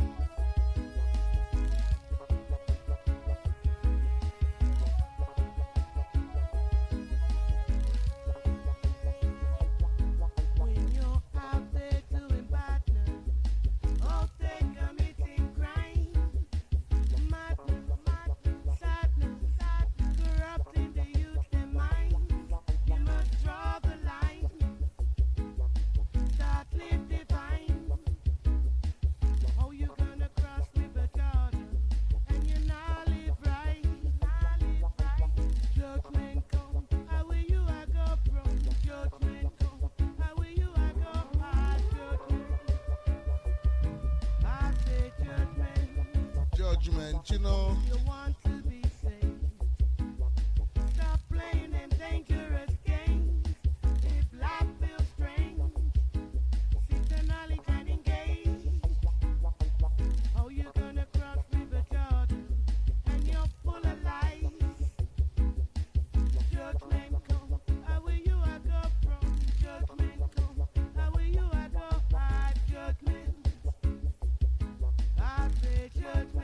You know. You want to be safe. Stop playing them dangerous games. If life feels strange, seek the knowledge and engage. Oh, you're gonna cross River Jordan, and you're full of lies. Judgment come, where you I go from. Judgment come, where you I go. Judgment. I say judgment.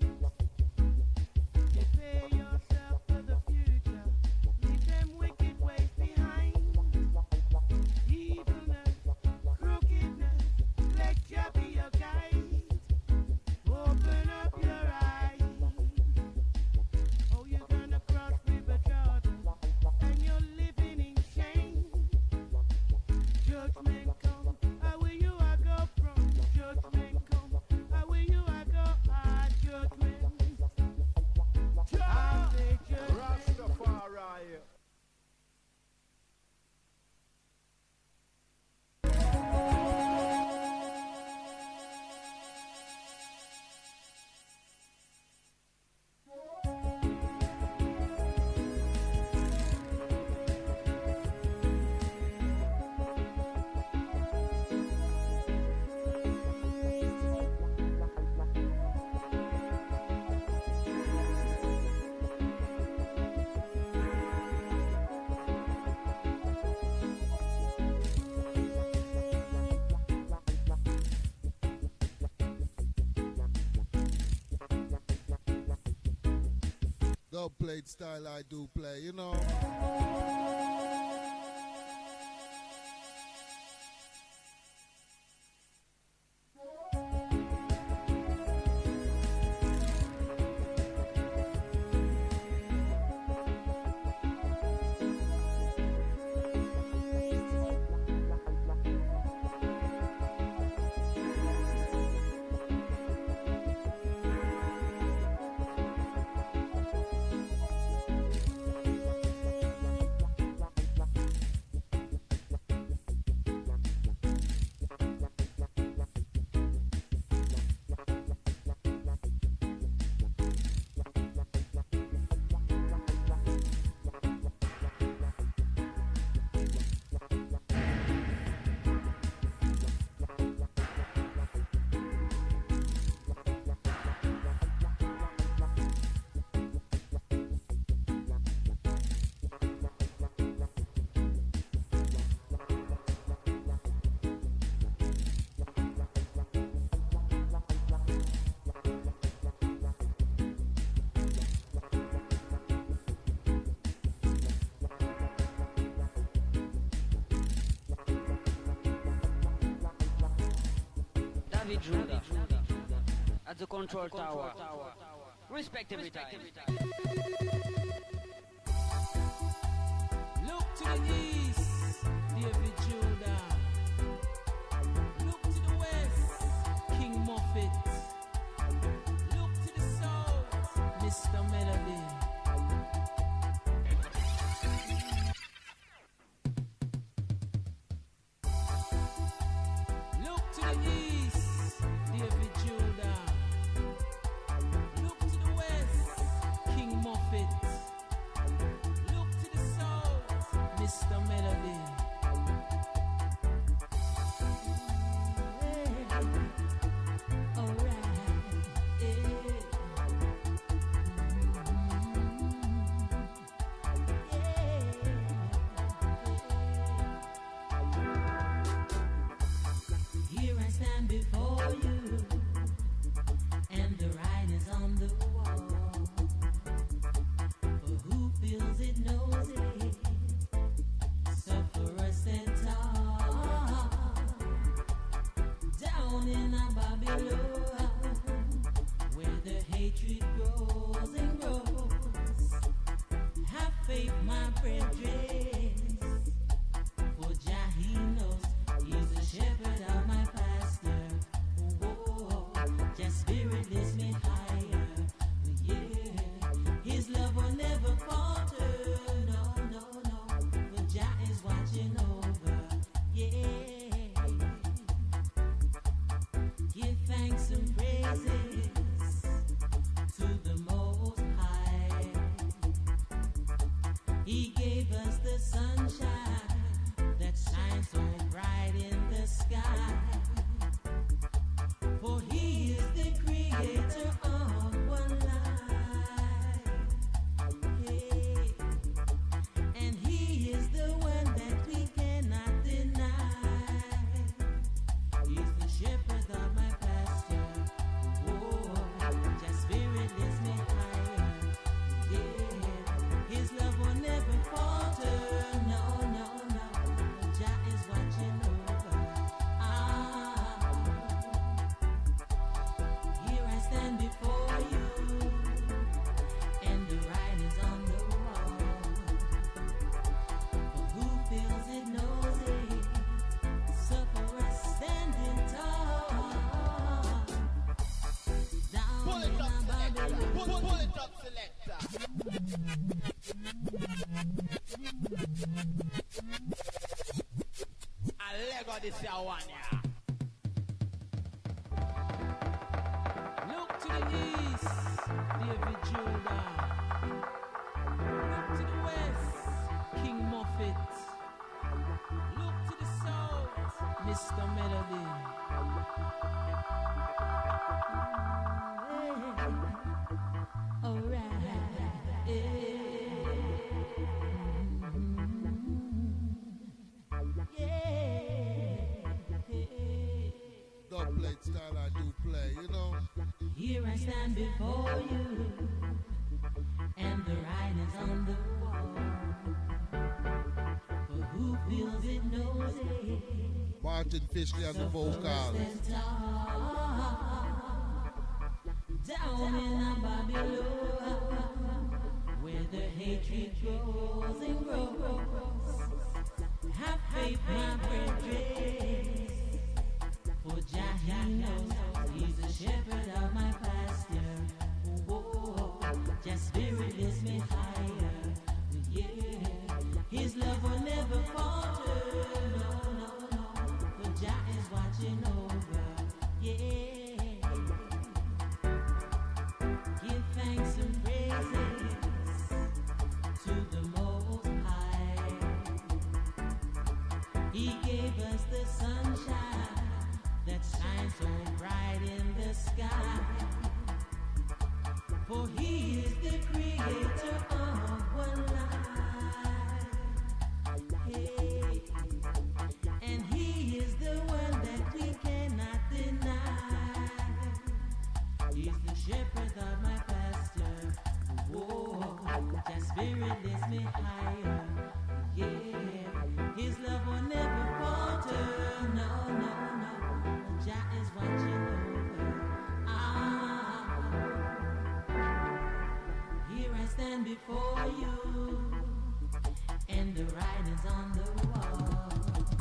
Dub plate style I do play, you know. Judah at the control tower. Respect every time. Look to the east, David Judah. Look to the west, King Moffat. Look to the south, Mr. Melody. to the east, David Judah. Look to the west, King Moffat. Look to the south, Mr. Melody. Here I stand before you, and the writing's on the wall. For who feels it knows it. Suffer us and talk down in a Babylon, where the hatred grows and grows. Have faith, my brethren, for Jah he knows. He's the shepherd of my pastor. Oh, just spirit lifts me higher. Yeah, his love will never falter. No, no, no. For Jah is watching over. Yeah. Give thanks and praises to the Most High. He gave us the sunshine that shines so bright in the sky. For he is the creator of one life. Yeah. And he is the one that we cannot deny. He's the shepherd of my pasture. Oh, just spirit lifts me higher. Yeah, his love will never falter. No, no, no. Jah is watching over. Here I stand before you, and the writing's on the wall. For who feels it knows it. Suffer us standing tall. Down Pull in it a up, selector. Babylon. Pull it up, selector. A Lego this year one, yeah. Look to the east, David Judah. Look to the west, King Moffat. Look to the south, Mr. Melody. Dub plate style I do play, you know. Here I stand before you, and the writing's on the wall. For who feels it knows it. Martin Fishley on the vocals. Down in a Babylon, where the hatred grows and grows. Have faith, my brethren, for Jah he knows. He's the shepherd of my pasture. Oh, just spirit lifts me higher. Yeah, his love will never falter. No, no, no. For Jah is watching over. Yeah. Give thanks and praises to the Most High. He gave us the sunshine that shines so bright in the sky. For he is the creator of one life. Hey. And he is the one that we cannot deny. He's the shepherd of my pasture. Whoa, that spirit lifts me higher. Yeah, his love will never falter. No, no, no. Jah is watching over. Here I stand before you, and the writing's on the wall.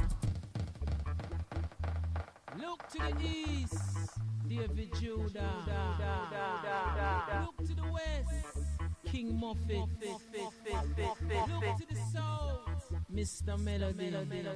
Look to the east, David Judah. Look to the west, King Moffat. Look to the south, Mr. Melody.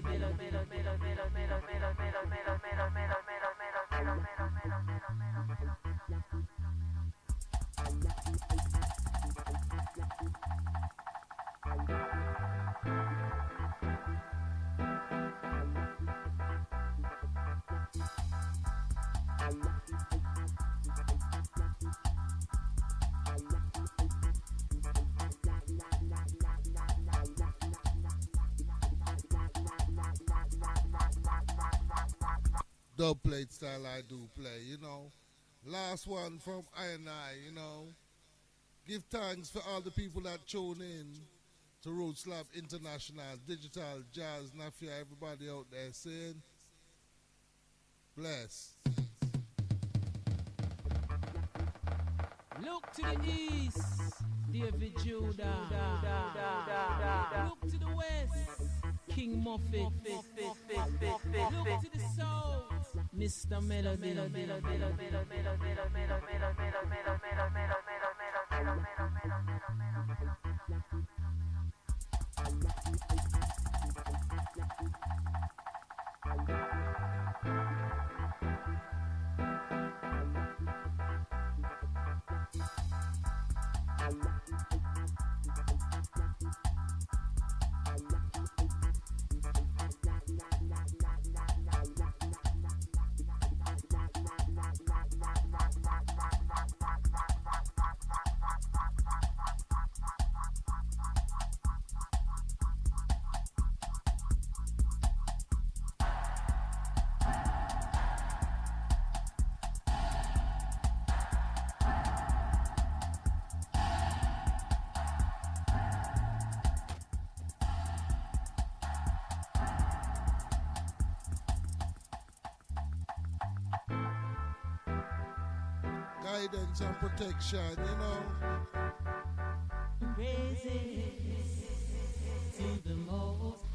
Dub plate style I do play, you know. Last one from I and I, you know. Give thanks for all the people that tune in to Roots Lab International, Digital, Jazz, Nafia, everybody out there saying, bless. Look to the east, David Judah. Look to the west, King Moffat. Look to the south, Mr. Melody. Guidance and protection, you know. Praises to the Most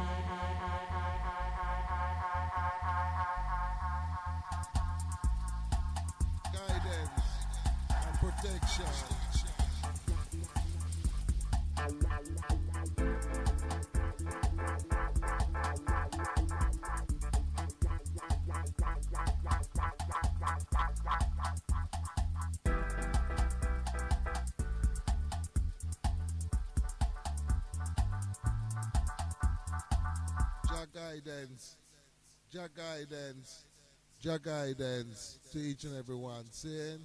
High. Guidance and protection. Jah guidance to each and every one. Saying,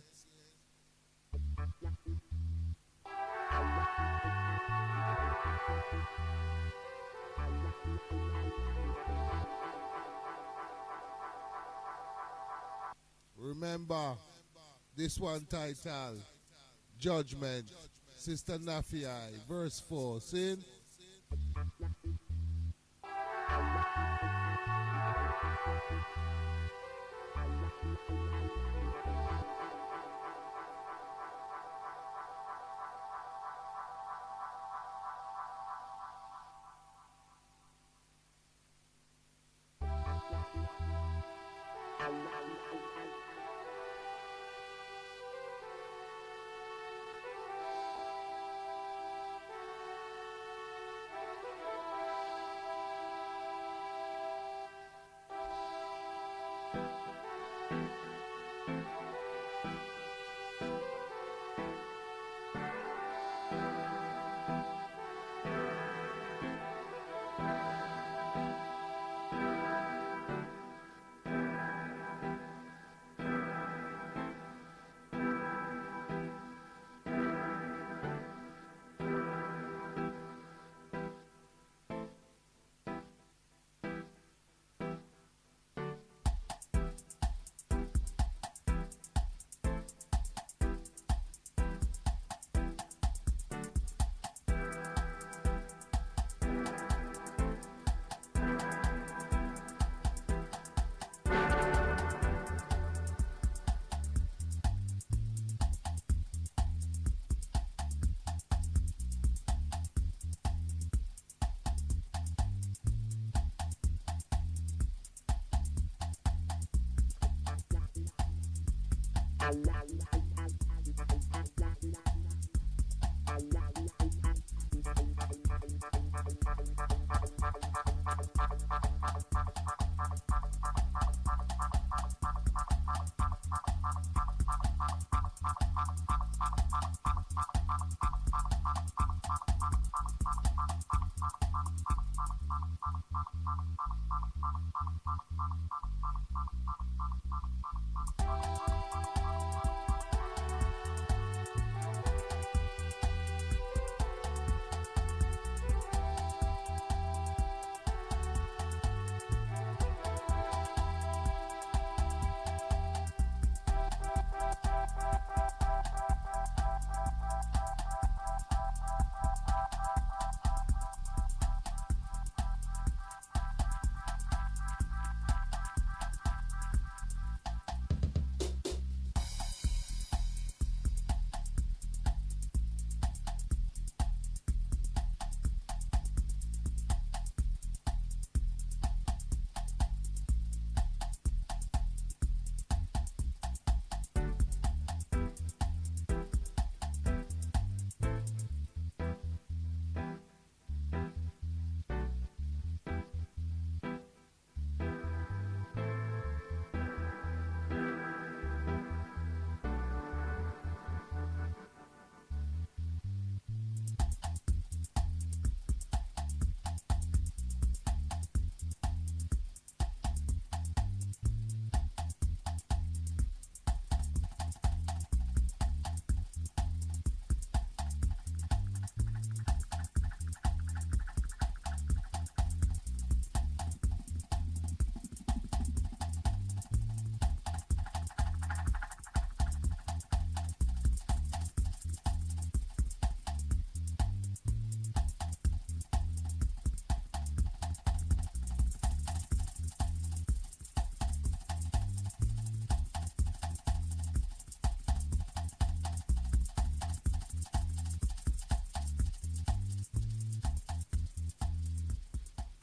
remember this one title, Judgment, Sister Nafia, verse 4, saying,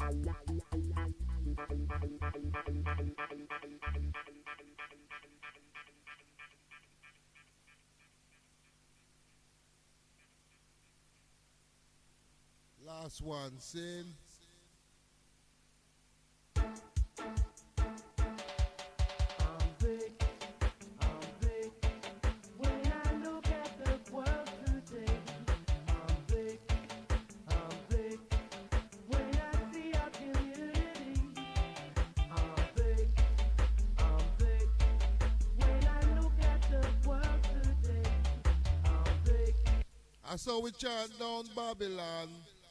Last one, sin. I saw we chant down Babylon.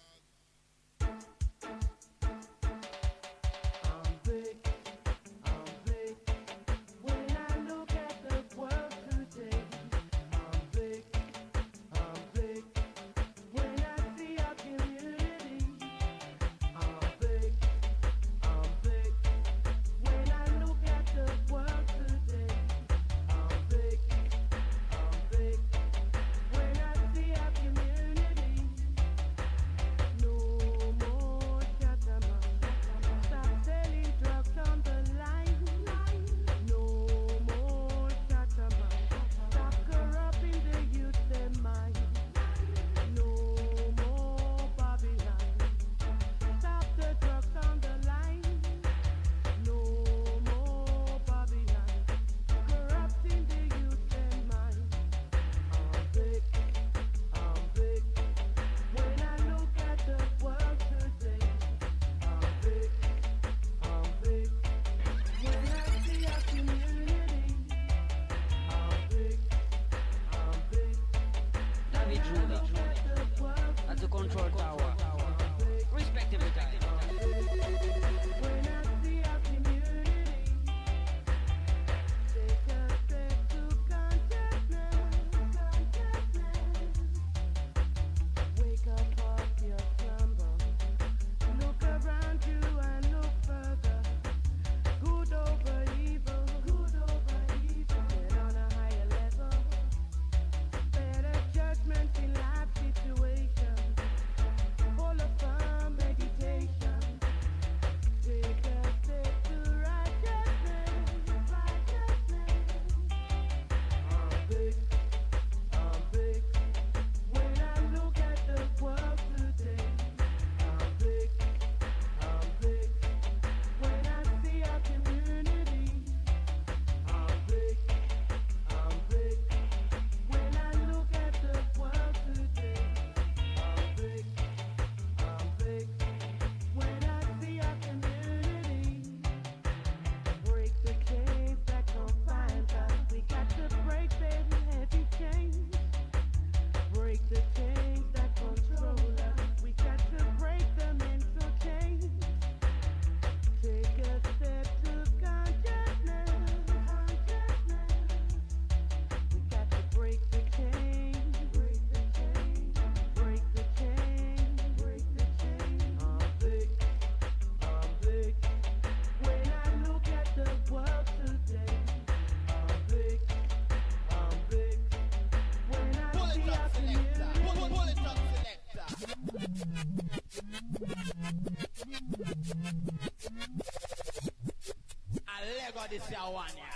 This year one, yeah.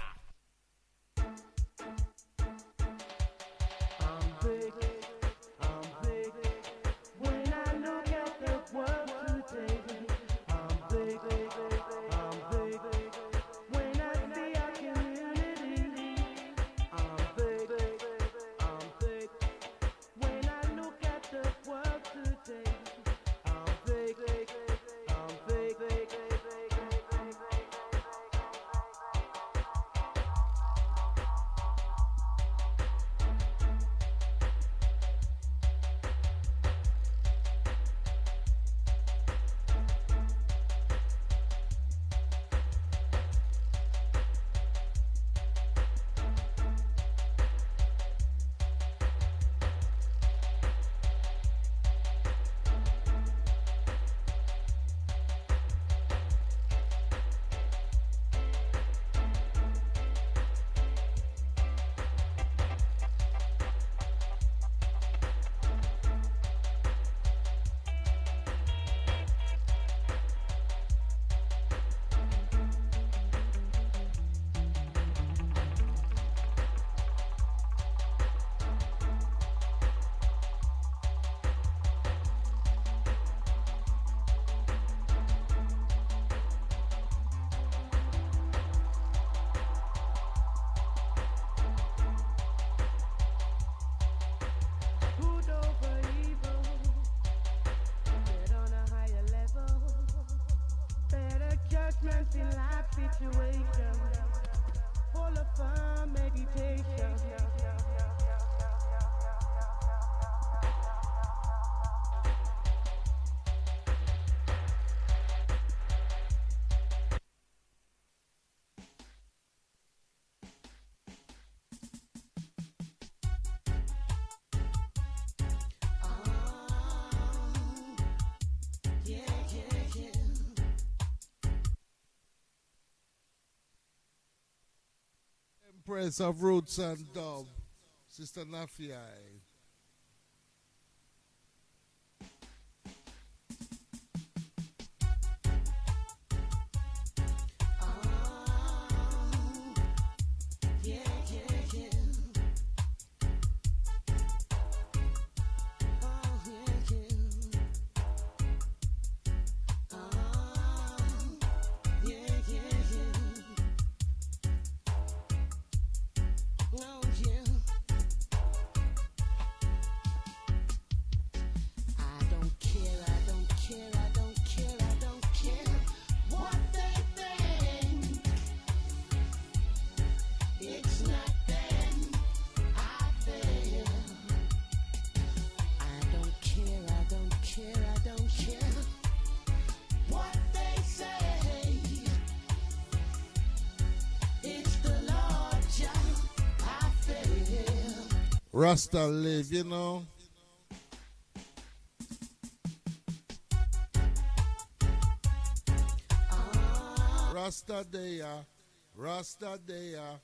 situation, full of firm meditation. Empress of Roots and Dub, Sister Nafiai. Rasta live, you know. Rasta Deya, Rasta Deya.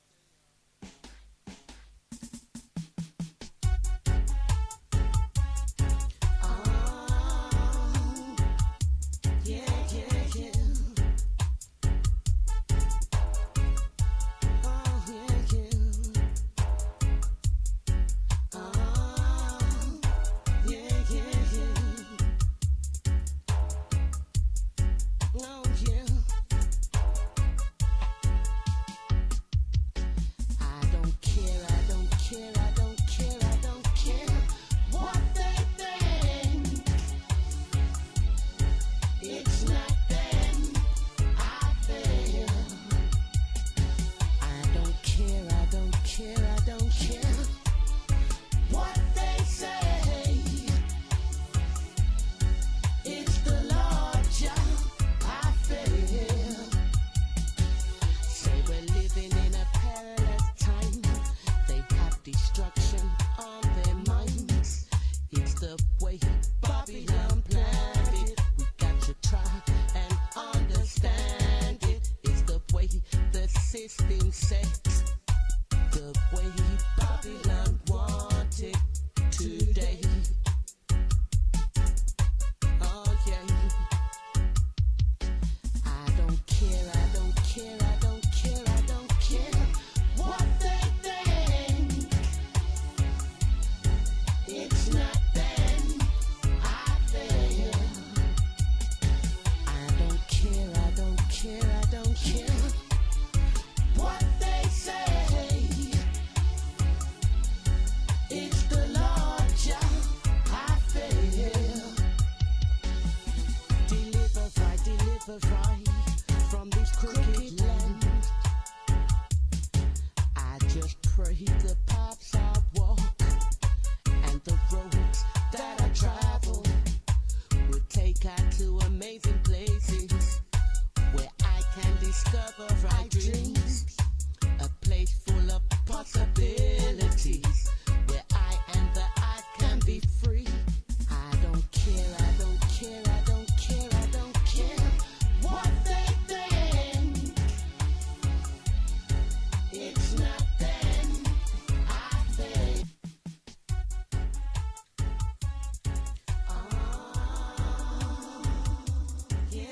Yeah.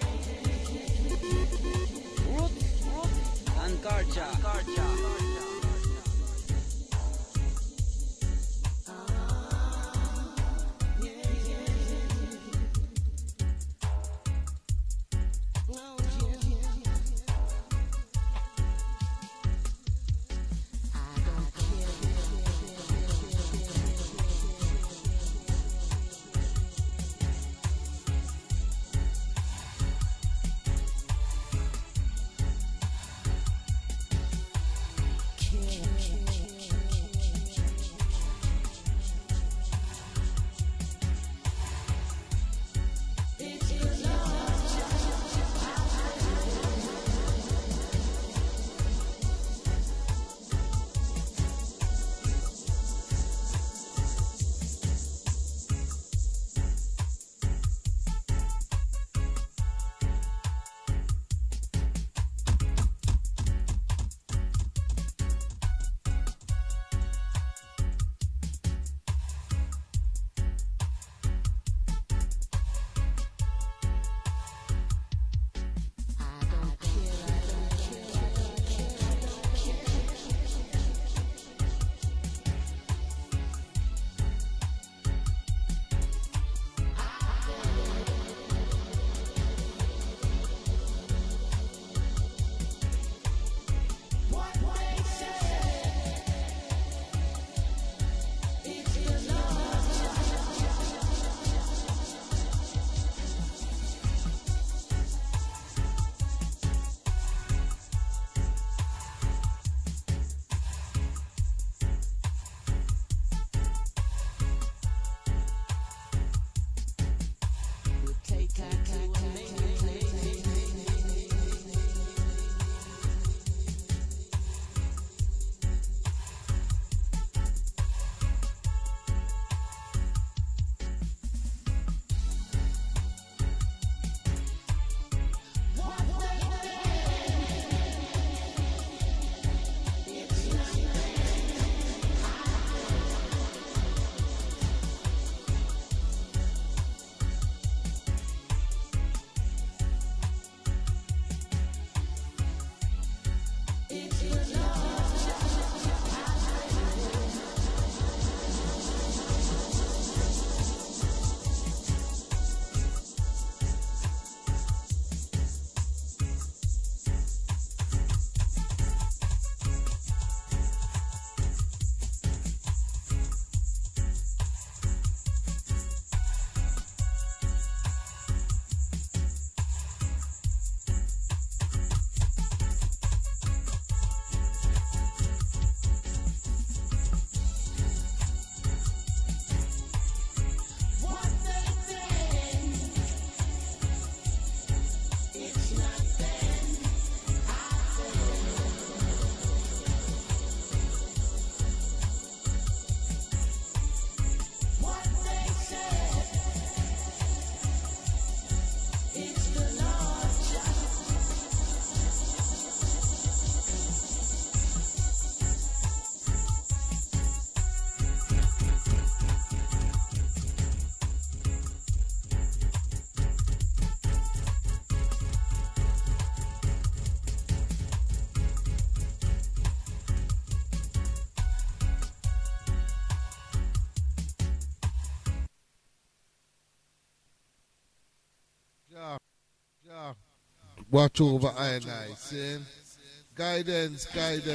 Yeah. Watch over I and I, see? Guidance.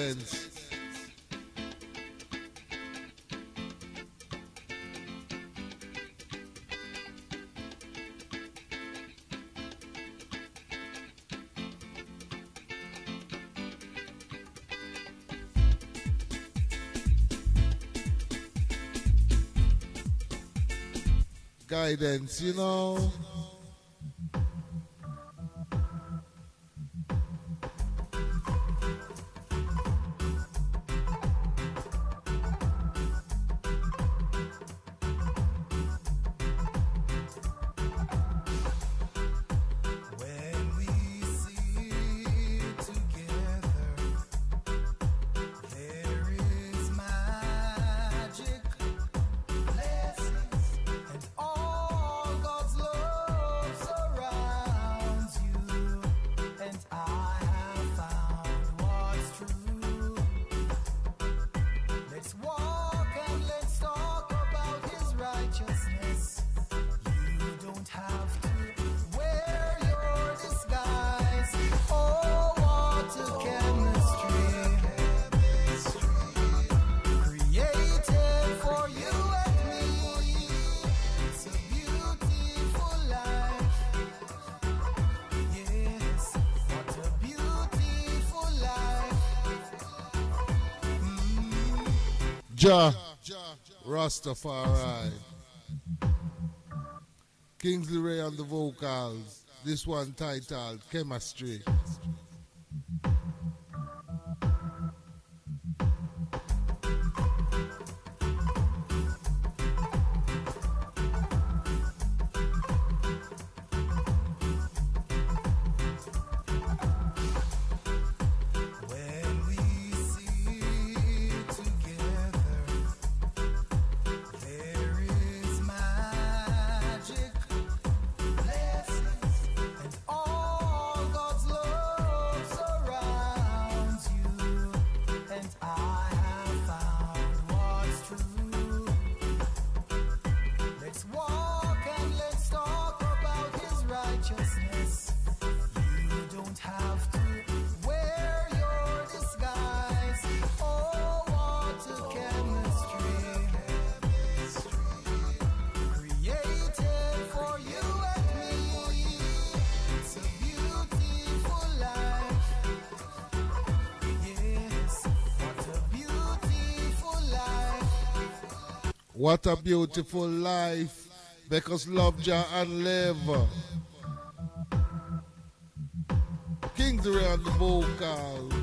Guidance, you know. When we sit together, there is magic, blessings, and all God's love surrounds you. And I have found what's true. Let's walk and let's talk about His righteousness. You don't have to wear your disguise. Oh, what a chemistry created for you and me. It's a beautiful life. Yes, what a beautiful life. Jah Rastafari. Kingsley Ray on the vocals. This one titled Chemistry. When we sit together, there is magic, blessings, and all God's love surrounds you. And I have found what's true. Let's walk and let's talk about His righteousness. You don't have to wear your disguise. Oh, what a chemistry created for you and me. It's a beautiful life. Yes, what a beautiful life. What a beautiful life. Because love Jah and live. Kingsley Ray on the vocals.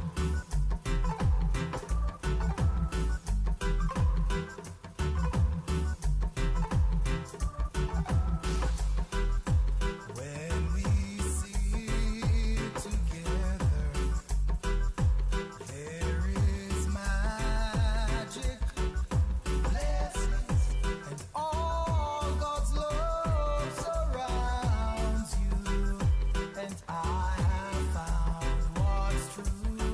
When we sit together, there is magic, blessings, and all God's love surrounds you. And I have found what's true.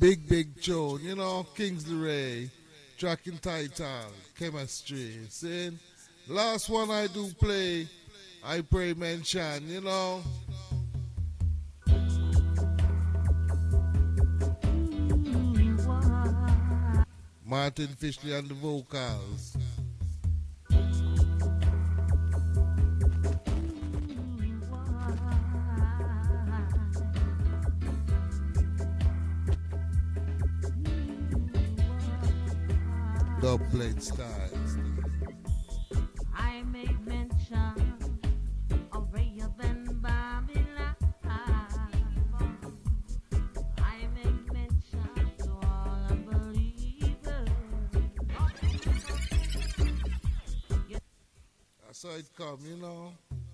big tune, you know, Kingsley Ray, tracking title, Chemistry. Saying, last one I do play, I pray mention, you know. Martin Fishley on the vocals. Dub plate styles. I make mention of Rahab and Babylon. I make mention to all unbelievers. That's how it come, you know.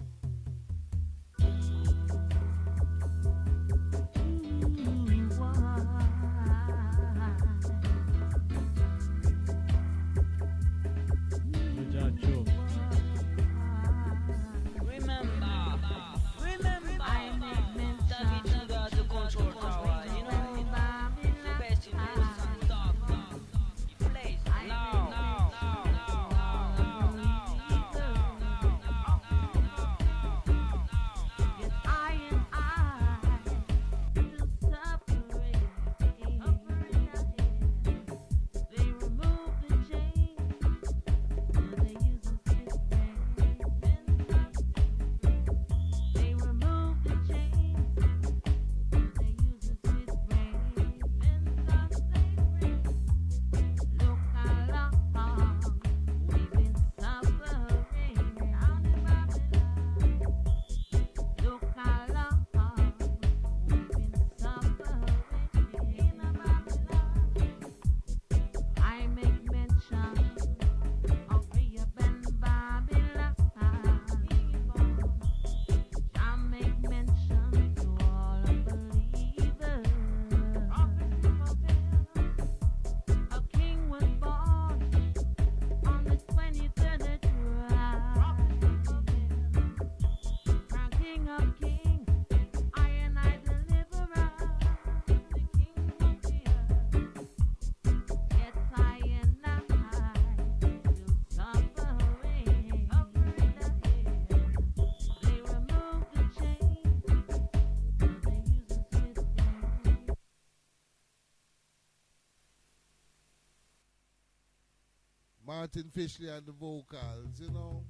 Martin Fishley and the vocals, you know.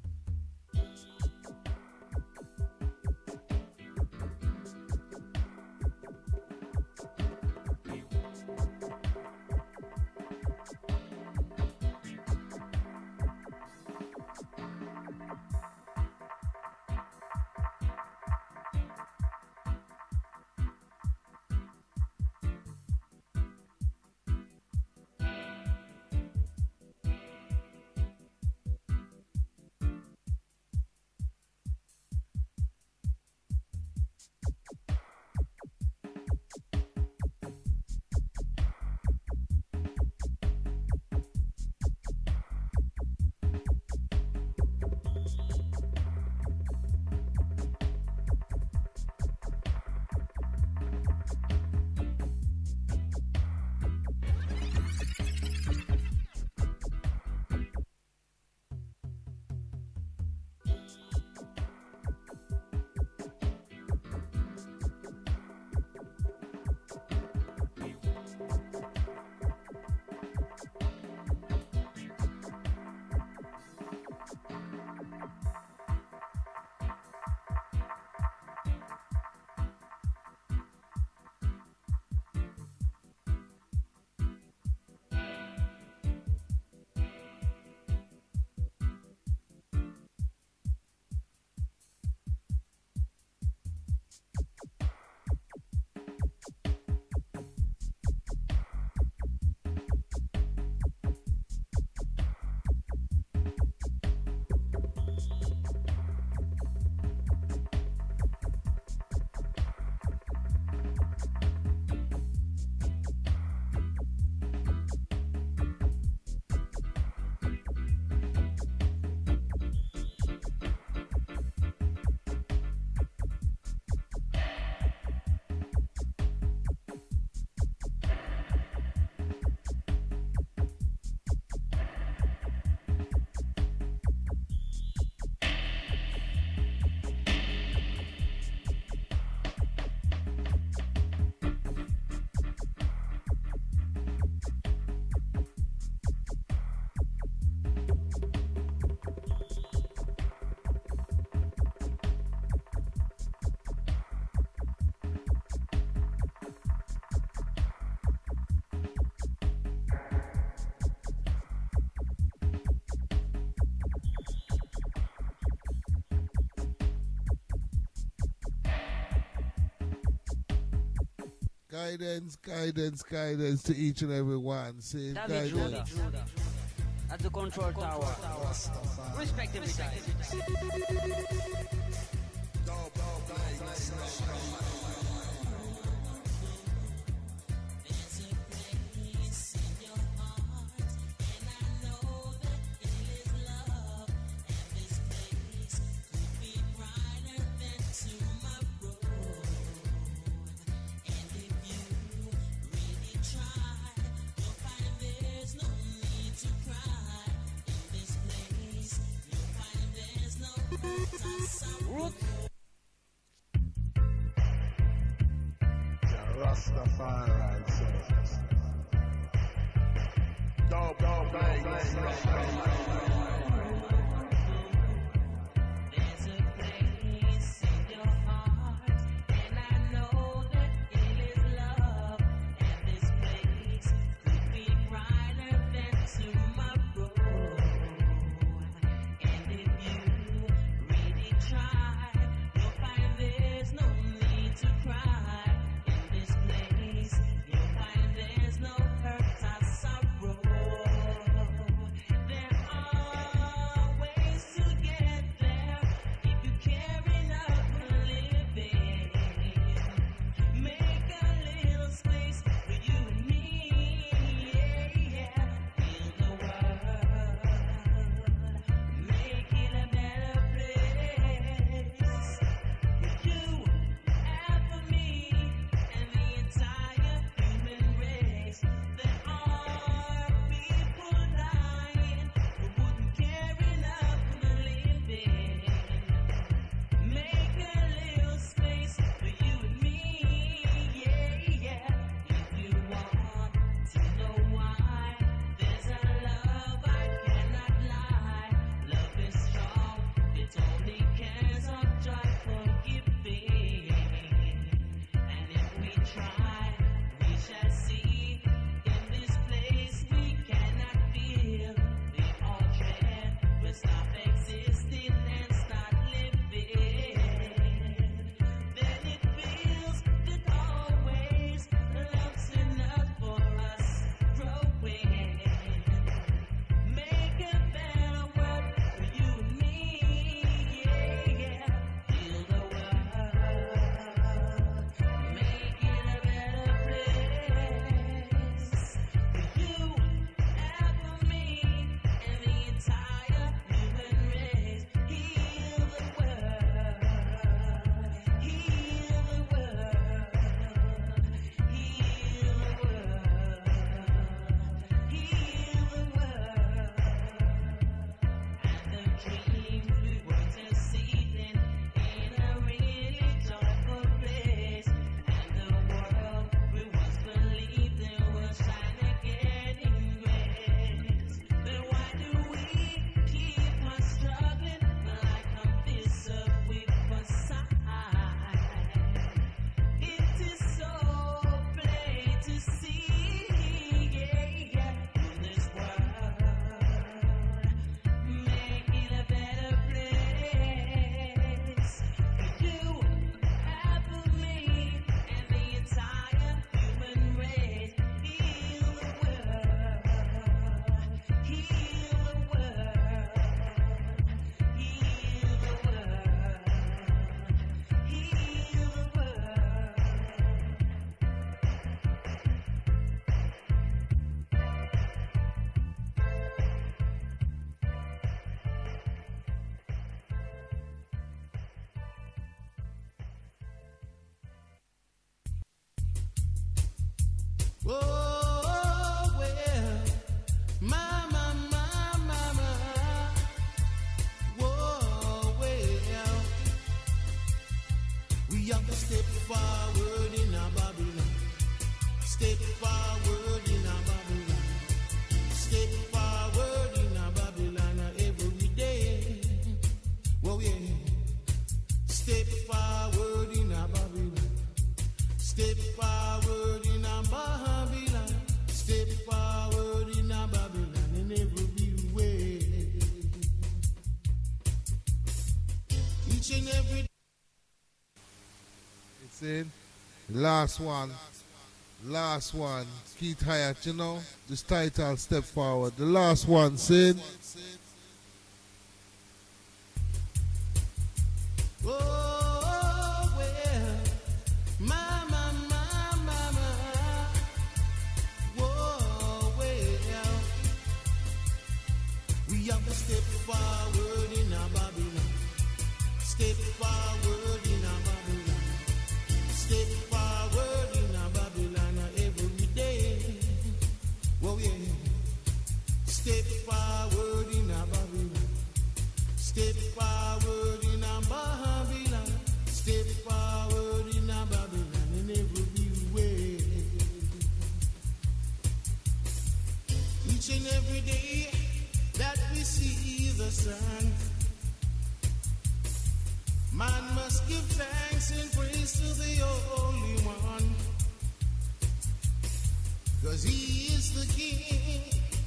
Guidance to each and every one. See, David guidance. Judah at the control tower. Respect every time. Rastafari says, dub, There's a place in your heart, and I know that it is love. And this place could be brighter than tomorrow. And if you really try, you'll find there's no need to cry. In this place, you'll find there's no hurt or sorrow. There are ways to get there if you care enough for living. Make a little space for you and me. Yeah. Feel the world. Make it a better place. For you and for me and the entire human race. There are people dying who wouldn't care enough for living. Make a little space for you and me, yeah. If you want to know why, there's a love I cannot lie. Love is strong, it only cares of joyful giving. And if we try, we shall see. In this place we cannot feel. We all dread, we'll stop existing and start living. Then it feels that always love's enough for us growing. Make a better world for you and me, yeah. Feel the world. Make it a better place for you and for me and the entire human race. Heal the world. Heal the world. Heal the world. Heal the world. And the dreams we were conceiving in a really joyful place. And the world we once believed in was shine again in grace. Then why do we keep on struggling like a piece of whip aside? It is so plain to see, yeah, in this world. Make it a better place for you and for me and the entire human race. Heal the world. Heal the world. Heal the world. Heal the world. Oh, well, mama, whoa, well, we have to step forward in our Babylon, step forward in our Babylon, step forward in our Babylon every day. Whoa, yeah, step forward in our Babylon. Step forward in a Babylon. Step forward in a Babylon in every way. Each and every It's in. Last one. Last one, Keith Hyatt, you know, this title, Step Forward. The last one, Sid. Oh, well, mama, whoa, well, we have to step forward in our Babylon. Step forward in our Babylon. Step forward in our Babylon every day. Whoa, yeah. Step forward in our Babylon. Step forward in our Babylon. Step forward in our Babylon in every way. Each and every day that we see the sun, man must give thanks and praise to the Holy One, 'cause He is the King,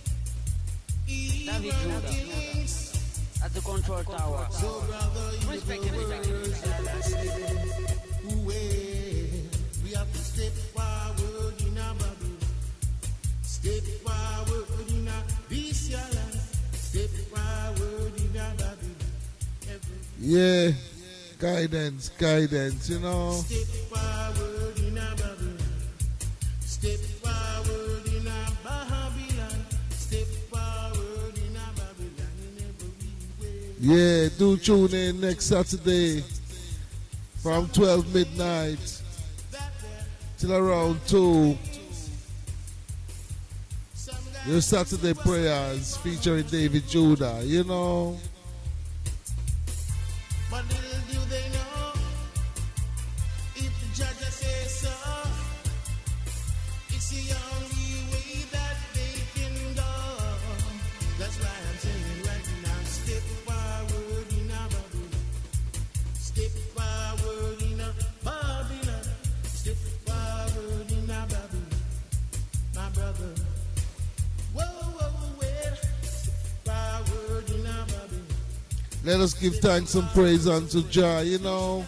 David even Judah. kings. At the control tower. So brother, you Respect the it, respect word. We have to step forward in our Babylon. Step forward in our this year land. Step forward in our Babylon. Yeah, guidance, you know. Step forward in our Babylon. Step forward in our Babylon. Step forward in our Babylon in every way. Yeah, do tune in next Saturday from 12 midnight till around 2. Your Saturday prayers featuring David Judah, you know. But little do they know, if the judge says so, it's the only way that they can go. That's why I'm saying right now, step forward in our Babylon. Step forward in our Babylon. Step forward in our Babylon. My brother. Whoa, whoa, well. Step forward in our Babylon. Let us give thanks and praise unto Jah, you know.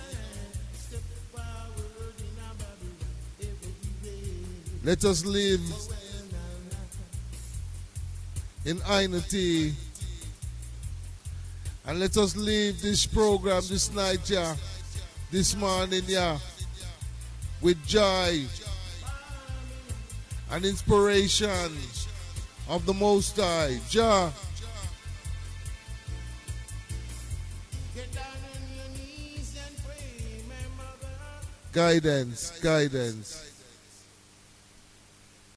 Let us live in unity. And let us leave this program this night, yeah, this morning, yeah, with joy and inspiration of the Most High. Jah. Guidance.